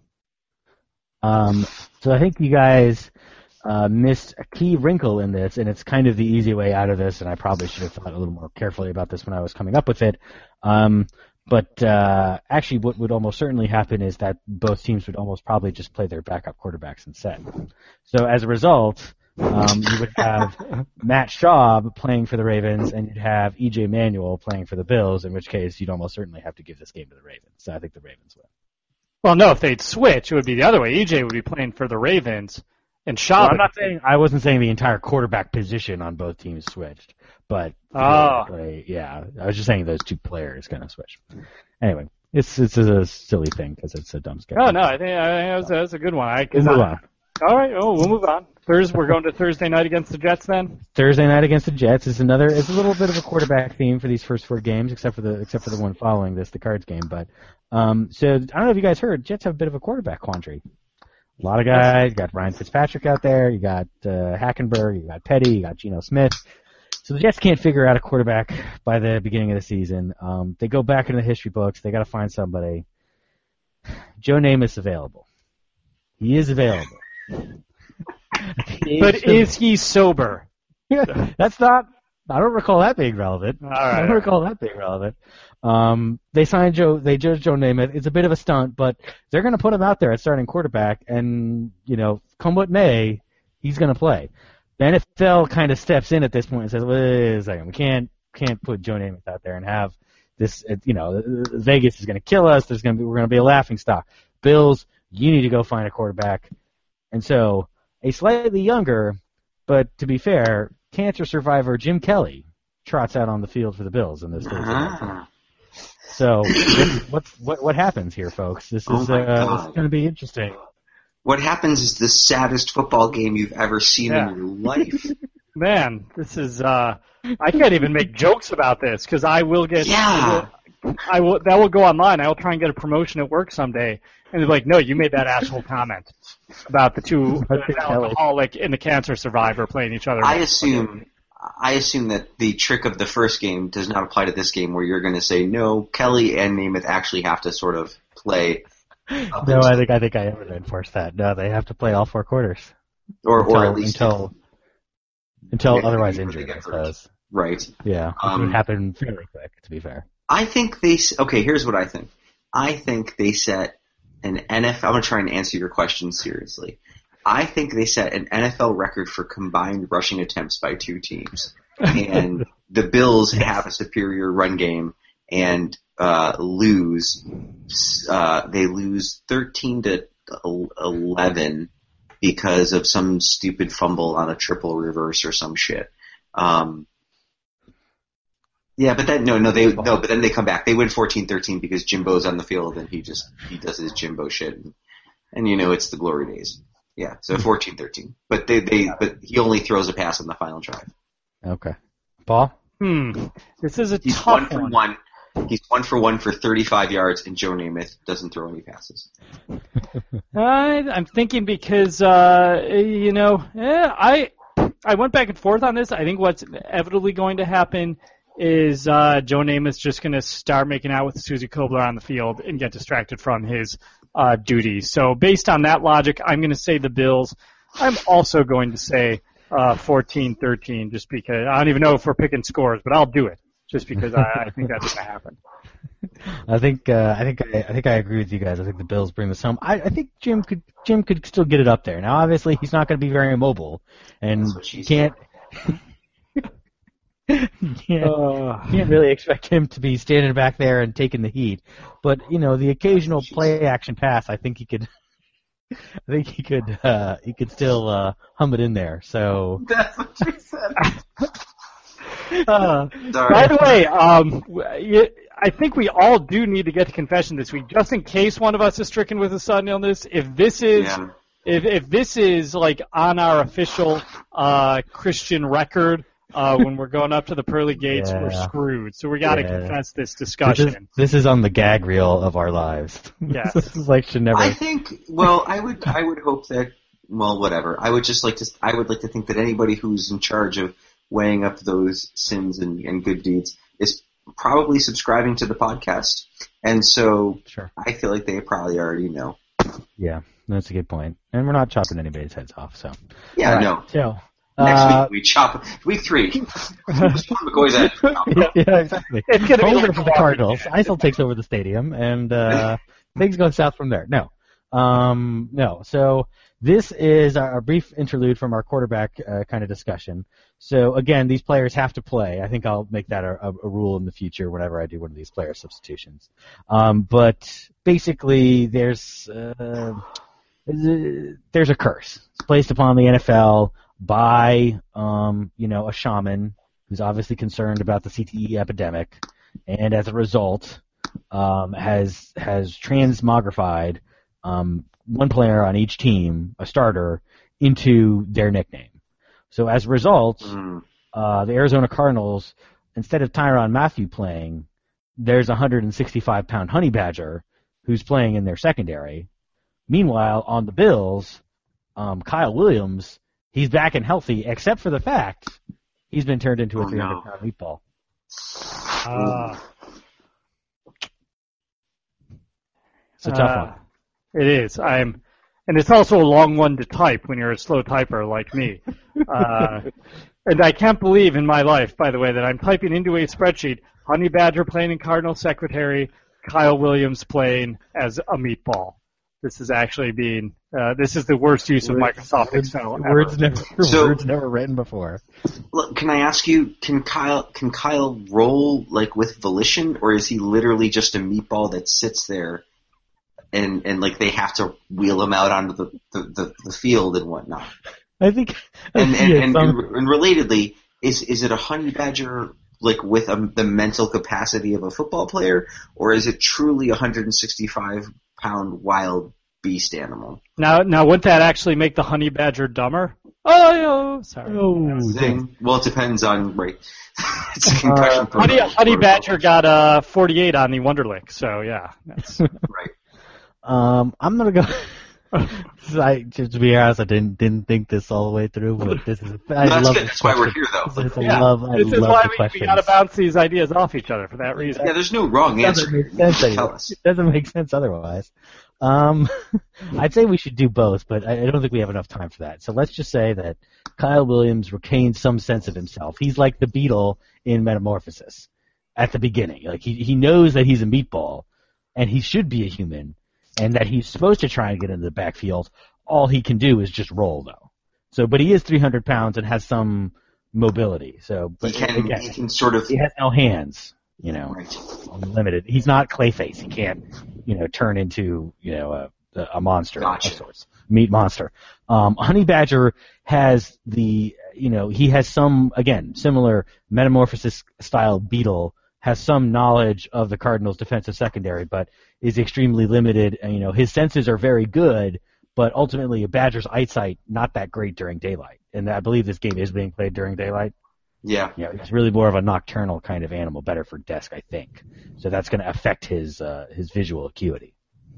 Um, so I think you guys uh, missed a key wrinkle in this, and it's kind of the easy way out of this, and I probably should have thought a little more carefully about this when I was coming up with it. Um, but uh, actually what would almost certainly happen is that both teams would almost probably just play their backup quarterbacks instead. So as a result, um, you would have Matt Schaub playing for the Ravens, and you'd have E J Manuel playing for the Bills, in which case you'd almost certainly have to give this game to the Ravens. So I think the Ravens win. Well, no, if they'd switch, it would be the other way. E J would be playing for the Ravens, and Schaub. Well, I'm not saying I wasn't saying the entire quarterback position on both teams switched, but Oh. theoretically, yeah, I was just saying those two players kind of switch. Anyway, it's it's a silly thing because it's a dumb schedule. Oh no, I think, I think that, was, that was a good one. I, We'll move on. All right, oh, we'll move on. Thursday, we're going to Thursday night against the Jets then. Thursday night against the Jets is another. It's a little bit of a quarterback theme for these first four games, except for the except for the one following this, the Cards game. But um, so I don't know if you guys heard, Jets have a bit of a quarterback quandary. A lot of guys. You got Ryan Fitzpatrick out there. You got uh, Hackenberg. You got Petty. You got Geno Smith. So the Jets can't figure out a quarterback by the beginning of the season. Um, they go back into the history books. They got to find somebody. Joe Namath available. He is available. But is he sober? That's not I don't recall that being relevant. All right, I don't all recall that being relevant. Um, they signed Joe. They chose Joe Namath. It's a bit of a stunt, but they're going to put him out there at starting quarterback, and you know, come what may, he's going to play. The N F L kind of steps in at this point and says, "Wait a second, we can't can't put Joe Namath out there and have this. You know, Vegas is going to kill us. There's going to be we're going to be a laughing stock. Bills, you need to go find a quarterback." And so, a slightly younger, but to be fair, cancer survivor Jim Kelly trots out on the field for the Bills in this Thursday night game. So, what what what happens here, folks? This is oh uh, this is going to be interesting. What happens is the saddest football game you've ever seen Yeah. in your life. Man, this is, uh, I can't even make jokes about this because I will get, Yeah. I will, that will go online. I will try and get a promotion at work someday. And they're like, no, you made that asshole comment about the two, the alcoholic and the cancer survivor playing each other. I assume, I assume that the trick of the first game does not apply to this game where you're going to say, no, Kelly and Namath actually have to sort of play. No, I think I think I am going to enforce that. No, they have to play all four quarters. Or, until, or at least. until until Yeah, otherwise before they injured, get I hurt. suppose. Right. Yeah, which Um, would happen fairly quick, to be fair. I think they, s- okay, here's what I think. I think they set an N F L, I'm going to try and answer your question seriously. I think they set an N F L record for combined rushing attempts by two teams. And the Bills have a superior run game and uh, lose, uh, they lose thirteen to eleven because of some stupid fumble on a triple reverse or some shit. Um, yeah, but then no, no, they no, but then they come back. They win fourteen thirteen because Jimbo's on the field and he just he does his Jimbo shit, and, and you know it's the glory days. Yeah, so fourteen thirteen. But they they but he only throws a pass on the final drive. Okay. Paul? Hmm. This is a He's tough one for one. one. He's one for one for thirty-five yards, and Joe Namath doesn't throw any passes. I, I'm thinking because, uh, you know, eh, I I went back and forth on this. I think what's inevitably going to happen is uh, Joe Namath's just going to start making out with Susie Kobler on the field and get distracted from his uh, duties. So based on that logic, I'm going to say the Bills. I'm also going to say uh, fourteen thirteen just because I don't even know if we're picking scores, but I'll do it just because I, I think that's going to happen. I think uh, I think I, I think I agree with you guys. I think the Bills bring this home. I, I think Jim could Jim could still get it up there. Now, obviously, he's not going to be very mobile, and That's what she can't can't, Uh, can't really expect him to be standing back there and taking the heat. But you know, the occasional play action pass, I think he could. I think he could. Uh, he could still uh, hum it in there. So. That's what she said. uh, Sorry. by the way, um, w- you, I think we all do need to get to confession this week, just in case one of us is stricken with a sudden illness. If this is, Yeah. if if this is like on our official uh, Christian record, uh, when we're going up to the pearly gates, we're Yeah. screwed. So we got to Yeah. confess this This is, discussion. this is on the gag reel of our lives. Yes. This is like should never. I think. Well, I would. I would hope that. Well, whatever. I would just like to. I would like to think that anybody who's in charge of weighing up those sins and, and good deeds is probably subscribing to the podcast, and so Sure. I feel like they probably already know. Yeah, that's a good point. And we're not chopping anybody's heads off, so. Yeah, All right, no. So. Next uh, week we chop. Week three. McCoy's at. yeah, exactly. It's gonna be Over like for the Cardinals. Isel takes over the stadium, and uh, things go south from there. No, um, no. So this is our brief interlude from our quarterback uh, kind of discussion. So again, these players have to play. I think I'll make that a, a rule in the future whenever I do one of these player substitutions. Um, but basically, there's uh, there's a curse it's placed upon the N F L by, um, you know, a shaman who's obviously concerned about the C T E epidemic, and as a result, um, has has transmogrified um, one player on each team, a starter, into their nickname. So as a result, Mm. uh, the Arizona Cardinals, instead of Tyrann Mathieu playing, there's a one hundred sixty-five pound honey badger who's playing in their secondary. Meanwhile, on the Bills, um, Kyle Williams, he's back and healthy, except for the fact he's been turned into a Oh, three hundred no. pound meatball. Uh, It's a tough uh, one. It is. I'm. And it's also a long one to type when you're a slow typer like me. Uh, and I can't believe in my life, by the way, that I'm typing into a spreadsheet, Honey Badger playing in Cardinal Secretary, Kyle Williams playing as a meatball. This is actually being, uh, this is the worst use of Words- Microsoft Excel ever. Words never, So- words never written before. Look, can I ask you, can Kyle can Kyle roll like with volition, or is he literally just a meatball that sits there, and and like they have to wheel him out onto the the, the, the field and whatnot? I think. And and, yeah, and, some- and, and relatedly, is is it a honey badger like with a, the mental capacity of a football player, or is it truly a one hundred sixty-five pound wild beast animal? Now, now, wouldn't that actually make the honey badger dumber? Oh, oh sorry. Oh, Thing? Well, it depends on right. It's a concussion. Uh, honey, protocol. honey badger got uh, forty-eight on the Wonderlic, so yeah. That's, Right. Um, I'm gonna go. I, just to be honest, I didn't didn't think this all the way through, but this is. I No, that's love good. this That's why we're question. here, though. This is- I yeah, love. I this is love why the we, we questions. got to bounce these ideas off each other for that reason. Yeah, there's no wrong It answer. doesn't make sense Tell anymore. us. It doesn't make sense otherwise. Um, I'd say we should do both, but I, I don't think we have enough time for that. So let's just say that Kyle Williams retains some sense of himself. He's like the beetle in Metamorphosis at the beginning. Like he he knows that he's a meatball, and he should be a human, and that he's supposed to try and get into the backfield. All he can do is just roll, though. So, but he is three hundred pounds and has some mobility. So, but He can, again, he can sort of. he has no hands. You know, Right. limited. He's not Clayface. He can't, you know, turn into, you know, a, a monster Gotcha. of sorts, meat monster. Um, Honey Badger has the, you know, he has some, again, similar Metamorphosis style beetle, has some knowledge of the Cardinals' defensive secondary, but is extremely limited. And, you know, his senses are very good, but ultimately a Badger's eyesight not that great during daylight. And I believe this game is being played during daylight. Yeah. You know, it's really more of a nocturnal kind of animal, better for desk, I think. So that's going to affect his uh, his visual acuity.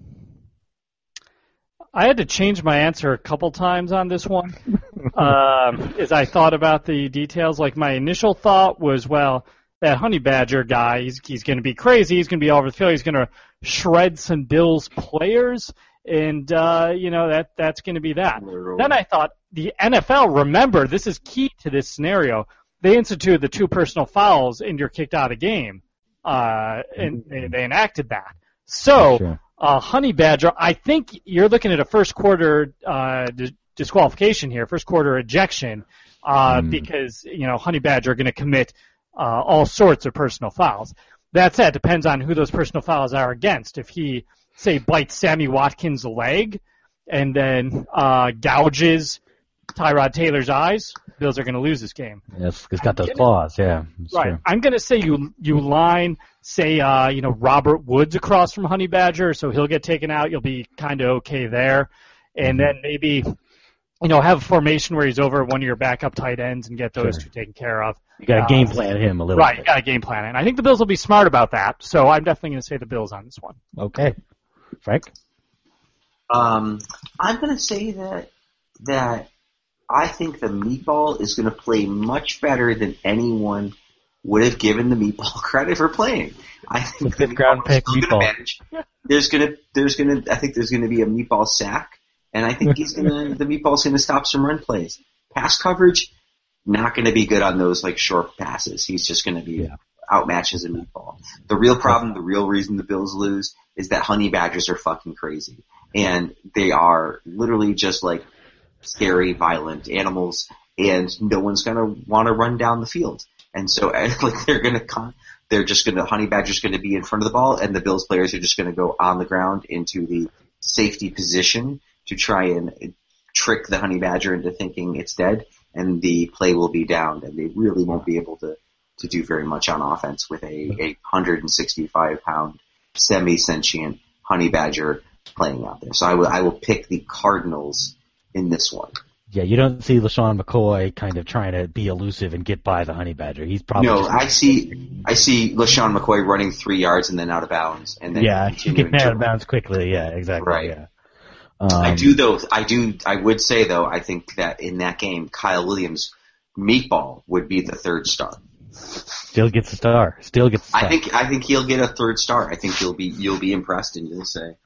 I had to change my answer a couple times on this one um, as I thought about the details. Like my initial thought was, well, that honey badger guy, he's he's going to be crazy. He's going to be all over the field. He's going to shred some Bills players, and uh, you know that that's going to be that. Then I thought the N F L. Remember, this is key to this scenario. They instituted the two personal fouls and you're kicked out of the game, uh, and they, they enacted that. So. Sure. Uh, honey badger, I think you're looking at a first quarter uh, dis- disqualification here, first quarter ejection, uh, Mm. because you know honey badger are going to commit uh, all sorts of personal fouls. That said, depends on who those personal fouls are against. If he say bites Sammy Watkins' leg and then uh, gouges Tyrod Taylor's eyes, Bills are going to lose this game. Yes, he's got those claws. Yeah, it's Right. true. I'm going to say you you line, say, uh, you know, Robert Woods across from Honey Badger, so he'll get taken out. You'll be kind of okay there. And then maybe, you know, have a formation where he's over one of your backup tight ends and get those Sure. two taken care of. You got to Uh, game plan him a little Right, bit. got a game plan. And I think the Bills will be smart about that, so I'm definitely going to say the Bills on this one. Okay. Frank? Um, I'm going to say that that I think the meatball is going to play much better than anyone would have given the meatball credit for playing. I think The the fifth round meatball is pick still gonna meatball. manage. There's gonna, there's gonna, I think there's gonna be a meatball sack, and I think he's gonna, the meatball's gonna stop some run plays. Pass coverage, not gonna be good on those like short passes. He's just gonna be Yeah. outmatched as a meatball. The real problem, the real reason the Bills lose is that honey badgers are fucking crazy, and they are literally just like scary, violent animals, and no one's gonna want to run down the field. And so, like, they're gonna come, they're just gonna, honey badger's gonna be in front of the ball, and the Bills players are just gonna go on the ground into the safety position to try and trick the honey badger into thinking it's dead, and the play will be downed, and they really won't be able to, to do very much on offense with a, a one hundred sixty-five pound semi-sentient honey badger playing out there. So I will, I will pick the Cardinals in this one. Yeah, you don't see LaShawn McCoy kind of trying to be elusive and get by the honey badger. He's probably No, just, I see. I see LaShawn McCoy running three yards and then out of bounds, and then yeah, he continuing gets out to of bounds quickly. Yeah, exactly. Right. Yeah. Um, I do though. I do. I would say though. I think that in that game, Kyle Williams, meatball would be the third star. Still gets a star. Still gets a star. I think. I think he'll get a third star. I think you'll be. You'll be impressed, and you'll say,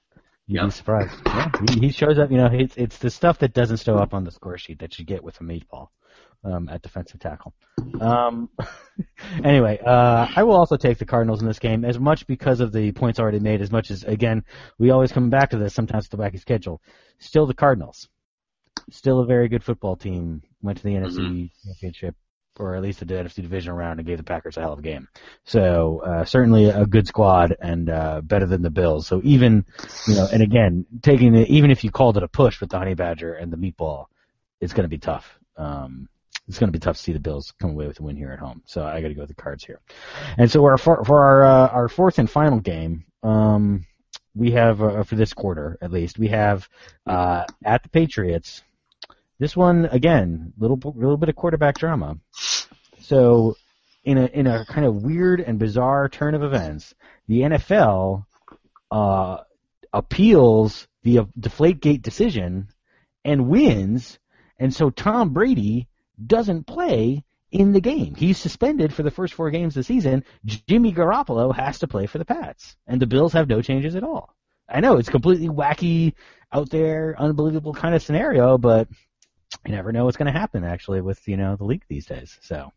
You'd Yep. be surprised. Yeah, he, he shows up. You know, it's it's the stuff that doesn't show up on the score sheet that you get with a meatball um, at defensive tackle. Um, anyway, uh, I will also take the Cardinals in this game, as much because of the points already made, as much as, again, we always come back to this, sometimes with the wacky schedule. Still the Cardinals. Still a very good football team. Went to the N F C Mm-hmm. Championship, or at least the N F C Division round, and gave the Packers a hell of a game. So uh, certainly a good squad, and uh, better than the Bills. So even, you know, and again, taking the, even if you called it a push with the Honey Badger and the meatball, it's going to be tough. Um, it's going to be tough to see the Bills come away with a win here at home. So I got to go with the Cards here. And so our, for, for our uh, our fourth and final game, um, we have uh, for this quarter at least, we have uh, at the Patriots. This one, again, little little bit of quarterback drama. So, in a in a kind of weird and bizarre turn of events, the N F L uh, appeals the uh, Deflategate decision and wins, and so Tom Brady doesn't play in the game. He's suspended for the first four games of the season. Jimmy Garoppolo has to play for the Pats, and the Bills have no changes at all. I know it's completely wacky, out there, unbelievable kind of scenario, but you never know what's going to happen, actually, with, you know, the league these days. So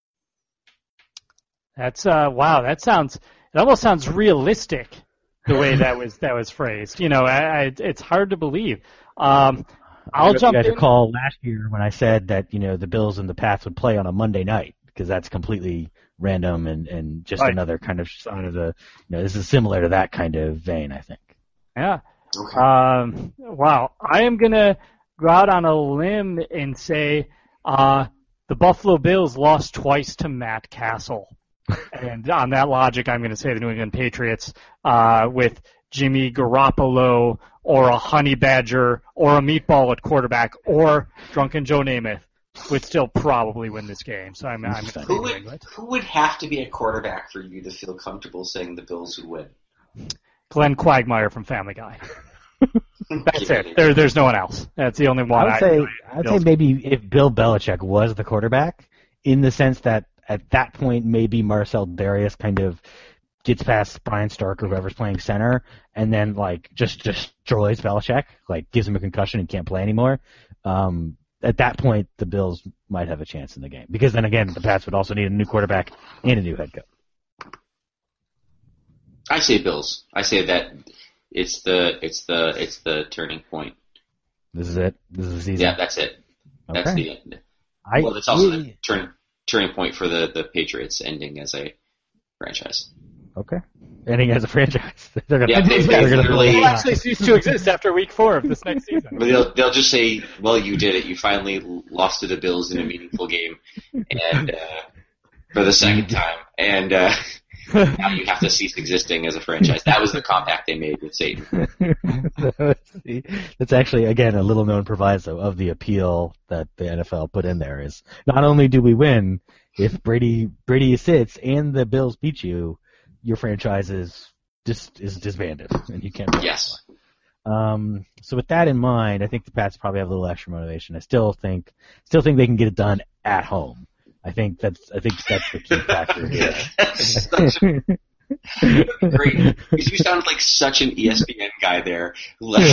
That's uh wow. That sounds. It almost sounds realistic the way that was that was phrased. You know, I, I, it's hard to believe. Um, I'll I jump you guys in. recall last year when I said that, you know, the Bills and the Pats would play on a Monday night, because that's completely random and, and just Right. another kind of sign of the, you know, this is similar to that kind of vein, I think. Yeah. Okay. Um, wow. I am gonna go out on a limb and say uh, the Buffalo Bills lost twice to Matt Castle. And on that logic, I'm going to say the New England Patriots uh, with Jimmy Garoppolo or a Honey Badger or a Meatball at quarterback or Drunken Joe Namath would still probably win this game. So I'm, I'm going to say Who New would, England. who would have to be a quarterback for you to feel comfortable saying the Bills would win? Glenn Quagmire from Family Guy. That's Get it. There, there's no one else. That's the only one. I would say, I, I would say maybe if Bill Belichick was the quarterback, in the sense that at that point maybe Marcel Darius kind of gets past Brian Stark or whoever's playing center, and then like just destroys Belichick, like gives him a concussion and can't play anymore. Um, at that point, the Bills might have a chance in the game, because then again, the Pats would also need a new quarterback and a new head coach. I say Bills. I say that it's the it's the it's the turning point. This is it. This is the season. Yeah, that's it. That's Okay. the end. I, Well, it's also yeah, the turn, turning point for the, the Patriots ending as a franchise. okay. Ending as a franchise. They're gonna, Yeah, they- they're they gonna literally- Will actually cease to exist after week four of this next season. But they'll they'll just say, "Well, you did it. You finally lost to the Bills in a meaningful game, and uh, for the second time, and uh, now you have to cease existing as a franchise." That was the compact they made with Satan. That's actually, again, a little known proviso of the appeal that the N F L put in there is not only do we win, if Brady Brady sits and the Bills beat you, your franchise is just is disbanded and you can't. Yes. Um, so with that in mind, I think the Pats probably have a little extra motivation. I still think still think they can get it done at home. I think that's I think that's the key factor here. That's such a great, because you sound like such an E S P N guy there. Like,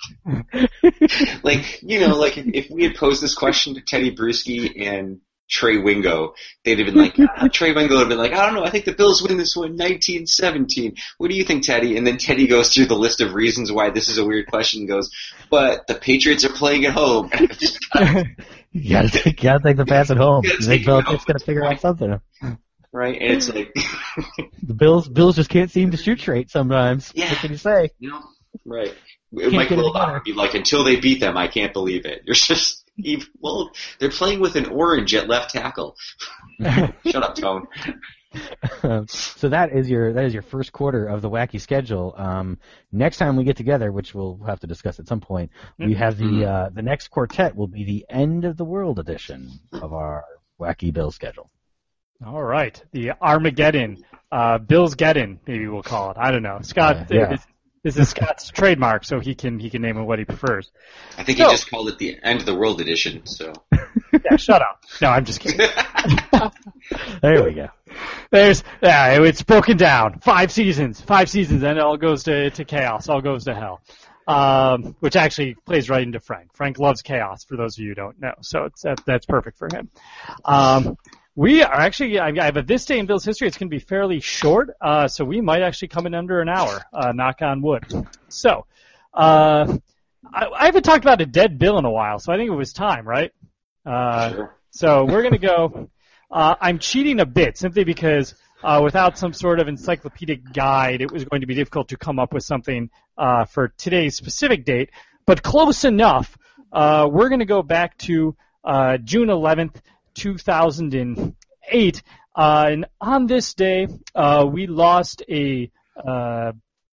like you know, like if we had posed this question to Teddy Bruschi and Trey Wingo, they'd have been like, ah, Trey Wingo would have been like, I don't know, I think the Bills win this one nineteen seventeen. What do you think, Teddy? And then Teddy goes through the list of reasons why this is a weird question and goes, but the Patriots are playing at home. You gotta take, you gotta take the Pats at home. You You gotta think take it home. Belichick's gonna figure out something. Right? And it's like, The Bills Bills just can't seem to shoot straight sometimes. Yeah. What can you say? you know, right. Can't Mike get it Wilbon together. would be like, until they beat them, I can't believe it. You're just, even, well, they're playing with an orange at left tackle. Shut up, Tone. Um, so that is your that is your first quarter of the wacky schedule. Um, next time we get together, which we'll have to discuss at some point, we have the Mhm. uh, the next quartet will be the end of the world edition of our wacky Bill schedule. All right, the Armageddon, uh, Bill's Geddon, maybe we'll call it. I don't know. Scott, Uh, yeah. this, this is Scott's trademark, so he can he can name it what he prefers. I think So- he just called it the end of the world edition, so. Yeah, shut up. No, I'm just kidding. There we go. There's yeah, it's broken down. Five seasons, five seasons, and it all goes to, to chaos. All goes to hell. Um, which actually plays right into Frank. Frank loves chaos, for those of you who don't know. So it's that, that's perfect for him. Um, we are actually, I have a This Day in Bills History. It's going to be fairly short, uh, so we might actually come in under an hour, uh, knock on wood. So, uh, I, I haven't talked about a dead Bill in a while, so I think it was time, right? Uh, Sure. So we're going to go, uh, I'm cheating a bit simply because Uh, without some sort of encyclopedic guide, it was going to be difficult to come up with something uh, for today's specific date. But close enough. Uh, we're going to go back to uh, June eleventh, two thousand eight. Uh, and on this day, uh, we lost a, uh,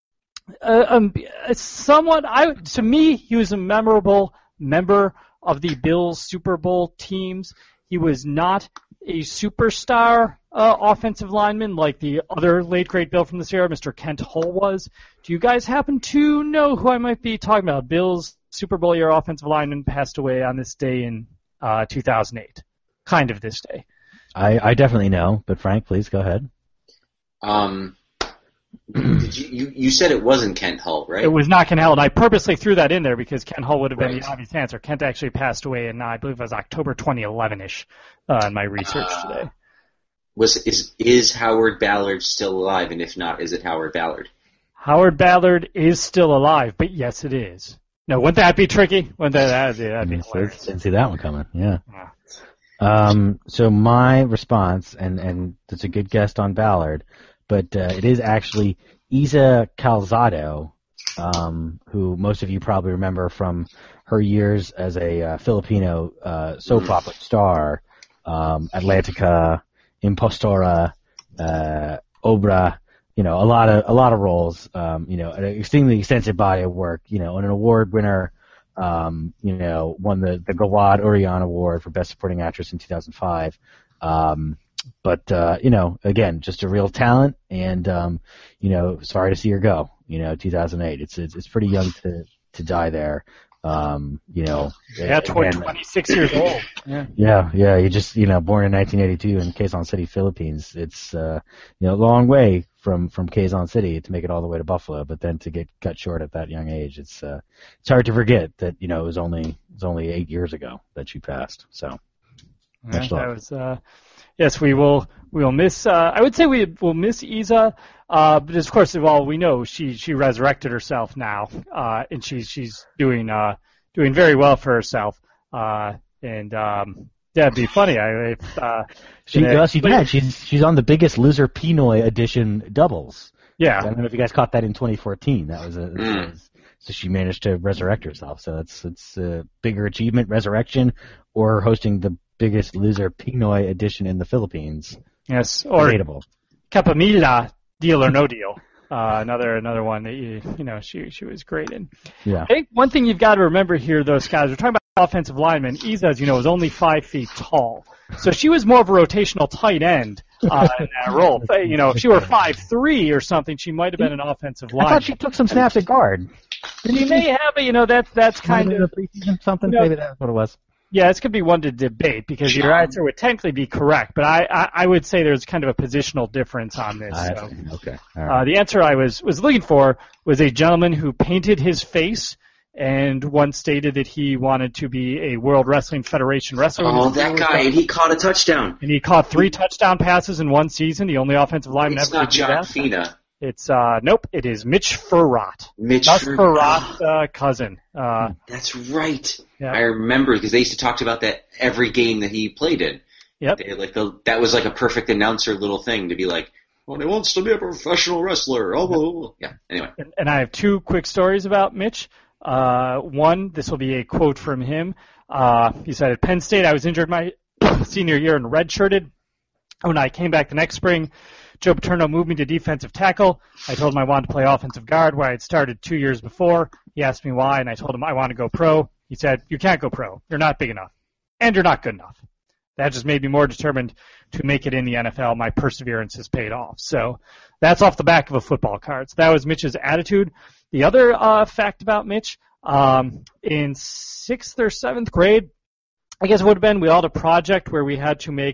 a, a somewhat, I, to me, he was a memorable member of the Bills Super Bowl teams. He was not a superstar uh, offensive lineman like the other late great Bill from this era, Mister Kent Hull, was. Do you guys happen to know who I might be talking about? Bill's Super Bowl year offensive lineman passed away on this day in uh, two thousand eight. Kind of this day. I, I definitely know, but Frank, please go ahead. Um, did you, you you said it wasn't Kent Hull, right? It was not Kent Hull, and I purposely threw that in there because Kent Hull would have been Right. the obvious answer. Kent actually passed away in, uh, I believe it was October twenty eleven-ish uh, in my research Uh, today. Was is is Howard Ballard still alive? And if not, is it Howard Ballard? Howard Ballard is still alive, but yes, it is. No, wouldn't that be tricky? Wouldn't that, that'd be, that'd be hilarious. Didn't see that one coming. Yeah. Yeah. Um, so my response, and, and it's a good guess on Ballard, but uh, it is actually Isa Calzado, um, who most of you probably remember from her years as a uh, Filipino uh, soap opera star, um, Atlantica, Impostora, uh, Obra, you know, a lot of a lot of roles, um, you know, an extremely extensive body of work, you know, and an award winner. Um, you know, won the, the Gawad Urian Award for Best Supporting Actress in two thousand five. Um, but, uh, you know, again, just a real talent, and, um, you know, sorry to see her go, you know, two thousand eight. It's, it's, it's pretty young to, to die there. Um, you know. Yeah, again, twenty-six years old. Yeah. Yeah, yeah, you just, you know, born in nineteen eighty-two in Quezon City, Philippines. It's, uh, you know, a long way from, from Quezon City to make it all the way to Buffalo, but then to get cut short at that young age, it's, uh, it's hard to forget that, you know, it was only, it was only eight years ago that she passed, so. Yeah, Much love. that was, uh, yes, we will, we will miss, uh, I would say we will miss Isa, uh, but of course, well, we know she, she resurrected herself now, uh, and she's, she's doing, uh, doing very well for herself, uh, and, um, yeah, it'd be funny. I, if, uh, She, you know, well, she did. She's, she's on the Biggest Loser Pinoy edition doubles. I yeah, don't know if you guys caught that in twenty fourteen. That was a, that Mm. was- so she managed to resurrect herself. So it's, it's a bigger achievement, resurrection, or hosting the Biggest Loser Pinoy edition in the Philippines. yes, or Debatable. Capamila, Deal or No Deal. Uh, another another one that you you know she she was great in. Yeah. I think one thing you've got to remember here, though, Scott, is we're talking about offensive linemen. Isa, as you know, is only five feet tall, so she was more of a rotational tight end uh, in that role. You know, if she were five three or something, she might have been an offensive I lineman. thought she took some snaps at guard. She may have, but you know, that's that's kind in of the preseason something. No. Maybe that's what it was. yeah, it's gonna be one to debate because your answer would technically be correct, but I, I I would say there's kind of a positional difference on this. I, So. okay. All right. Uh, the answer I was, was looking for was a gentleman who painted his face and once stated that he wanted to be a World Wrestling Federation wrestler. Oh, that guy, and he caught a touchdown. And he caught three touchdown passes in one season, the only offensive lineman It's ever not to do John that. Fina. It's, uh, nope, it is Mitch Furrott. Mitch Gus Fur- Furrott's uh, cousin. Uh, That's right. Yeah. I remember because they used to talk about that every game that he played in. yep. They, like the, that was like a perfect announcer little thing to be like, well, he wants to be a professional wrestler. Oh, blah, blah, blah. Yeah. Anyway. And, and I have two quick stories about Mitch. Uh, one, this will be a quote from him. Uh, he said, at Penn State, I was injured my senior year and redshirted. When I came back the next spring, Joe Paterno moved me to defensive tackle. I told him I wanted to play offensive guard where I had started two years before. He asked me why, and I told him I want to go pro. He said, you can't go pro. You're not big enough. And you're not good enough. That just made me more determined to make it in the N F L. My perseverance has paid off. So that's off the back of a football card. So that was Mitch's attitude. The other uh, fact about Mitch, um, in sixth or seventh grade, I guess it would have been, we all had a project where we had to make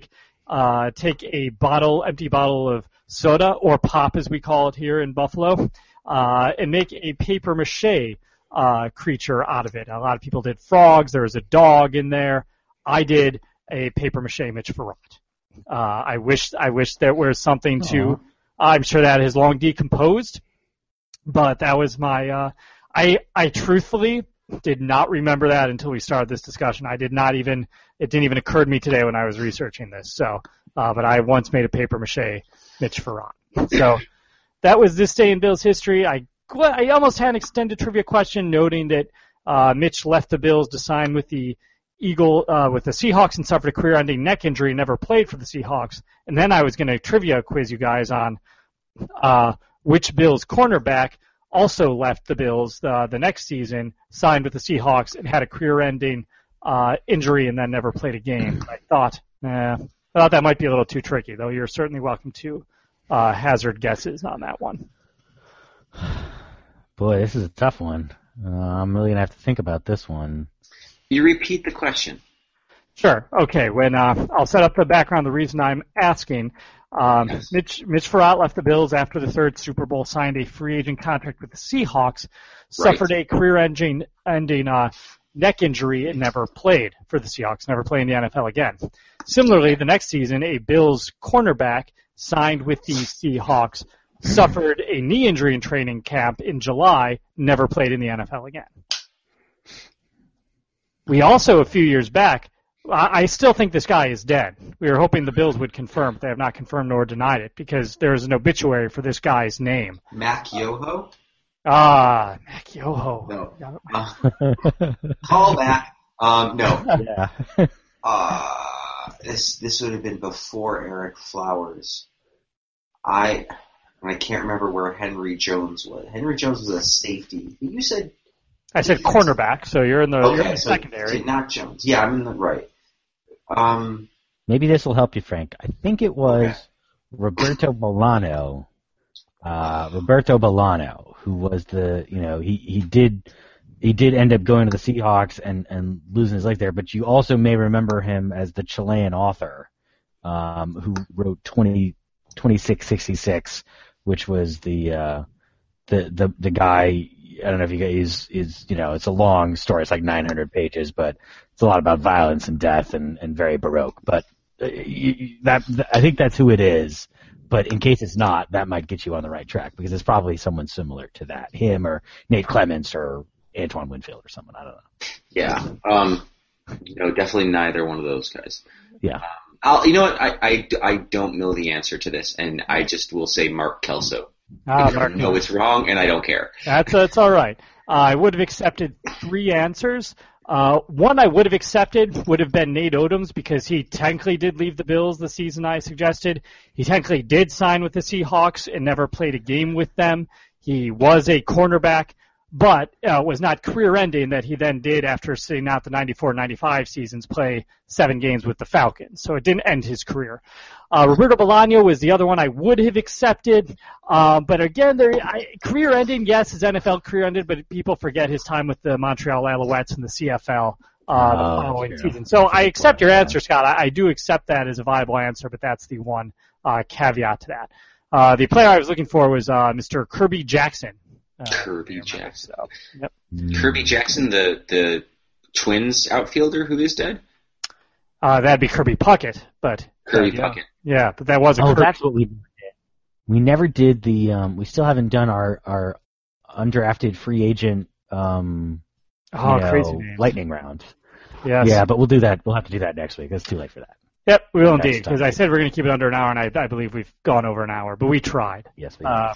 uh, take a bottle, empty bottle of soda, or pop as we call it here in Buffalo, uh, and make a paper mache uh, creature out of it. A lot of people did frogs. There was a dog in there. I did a paper mache Mitch Farrat. Uh, I wish I wish there was something to. Aww. I'm sure that has long decomposed, but that was my. Uh, I I truthfully did not remember that until we started this discussion. I did not even. It didn't even occur to me today when I was researching this. So, uh, but I once made a paper mache Mitch Farrat. So that was this day in Bills history. I I almost had an extended trivia question, noting that uh, Mitch left the Bills to sign with the Eagle uh, with the Seahawks and suffered a career-ending neck injury, never played for the Seahawks. And then I was going to trivia quiz you guys on uh, which Bills cornerback also left the Bills uh, the next season, signed with the Seahawks, and had a career-ending uh, injury and then never played a game. I thought, eh, I thought that might be a little too tricky, though. You're certainly welcome to uh, hazard guesses on that one. Boy, this is a tough one. Uh, I'm really gonna have to think about this one. You repeat the question. Sure. Okay. When uh, I'll set up the background. The reason I'm asking, um, Yes. Mitch Mitch Farrat left the Bills after the third Super Bowl, signed a free agent contract with the Seahawks, suffered a career-ending ending uh, neck injury, and never played for the Seahawks. Never played in the N F L again. Similarly, the next season, a Bills cornerback signed with the Seahawks, suffered a knee injury in training camp in July, never played in the N F L again. We also, a few years back, I still think this guy is dead. We were hoping the Bills would confirm, but they have not confirmed nor denied it, because there is an obituary for this guy's name. Mac Yoho? Ah, Mac Yoho. No. Uh, call back. Um, no. Yeah. Uh, this this would have been before Eric Flowers. I I can't remember where Henry Jones was. Henry Jones was a safety. You said. I said cornerback, so you're in the, Okay, you're in the so, secondary. so not Jones. Yeah, I'm in the right. Um, Maybe this will help you, Frank. I think it was Okay. Roberto Bolano. Uh, Roberto Bolano, who was the, you know, he, he did he did end up going to the Seahawks and, and losing his leg there, but you also may remember him as the Chilean author um, who wrote twenty, twenty-six sixty-six, which was the uh, the the the guy. I don't know if you guys is you know it's a long story. It's like nine hundred pages, but it's a lot about violence and death and, and very baroque. But uh, you, that I think that's who it is. But in case it's not, that might get you on the right track because it's probably someone similar to that, him or Nate Clements or Antoine Winfield or someone. I don't know. yeah. Um, no, definitely neither one of those guys. Yeah. I'll, you know what? I, I, I don't know the answer to this, and I just will say Mark Kelso. Ah, I Mark know it's wrong, and I don't care. That's that's all right. Uh, I would have accepted three answers. Uh, one I would have accepted would have been Nate Odoms because he technically did leave the Bills the season I suggested. He technically did sign with the Seahawks and never played a game with them. He was a cornerback, but uh, was not career-ending that he then did after sitting out the ninety-four ninety-five seasons play seven games with the Falcons. So it didn't end his career. Uh, Roberto Bolaño was the other one I would have accepted. Uh, but again, there, I, career-ending, yes, his N F L career ended, but people forget his time with the Montreal Alouettes in the C F L uh, the Oh, following true. season. So I accept your answer, Scott. I, I do accept that as a viable answer, but that's the one uh, caveat to that. Uh, the player I was looking for was uh, Mister Kirby Jackson. Uh, Kirby Jackson. So, yep. Kirby Jackson, the, the Twins outfielder who is dead? Uh, that'd be Kirby Puckett, but Kirby yeah, Puckett. Yeah, but that was a Oh, Kirby. that's what we did. We never did the. Um, we still haven't done our our undrafted free agent. Um, Oh, you know, crazy name. lightning round. Yes. Yeah, but we'll do that. We'll have to do that next week. It's too late for that. Yep, we will That's indeed, because tough. I said we're going to keep it under an hour, and I, I believe we've gone over an hour, but we tried. Yes, we Uh,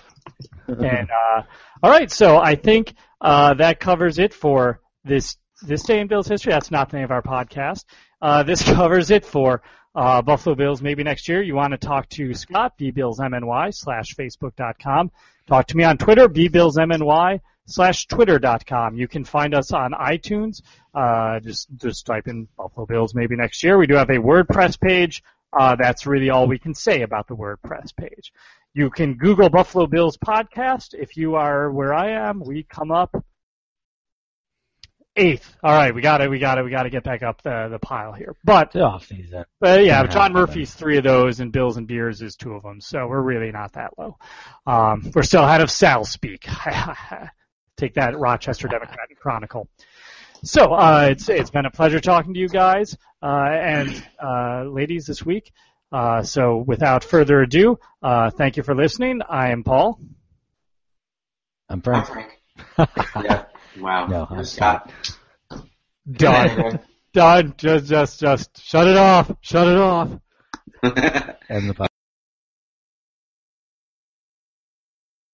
and uh, all right, so I think uh, that covers it for this this day in Bills history. That's not the name of our podcast. Uh, this covers it for uh, Buffalo Bills. Maybe next year you want to talk to Scott, bbillsmny slash facebook dot com. Talk to me on Twitter, bbillsmny slash twitter dot com. You can find us on iTunes. Uh, just just type in Buffalo Bills maybe next year. We do have a WordPress page. Uh, that's really all we can say about the WordPress page. You can Google Buffalo Bills podcast. If you are where I am, we come up Eighth. All right, we got to we got to we got to get back up the the pile here. But The off season. But yeah, Yeah, John yeah. Murphy's three of those, and Bills and Beers is two of them. So we're really not that low. Um, we're still ahead of Sal Speak. Take that, Rochester Democrat and Chronicle. So uh, it's it's been a pleasure talking to you guys uh, and uh, ladies this week. Uh, so without further ado, uh, thank you for listening. I am Paul. I'm Hi, Frank. Frank. Yeah. Wow. No, I'm I'm Scott. Done. Done. Just just just shut it off. Shut it off. And the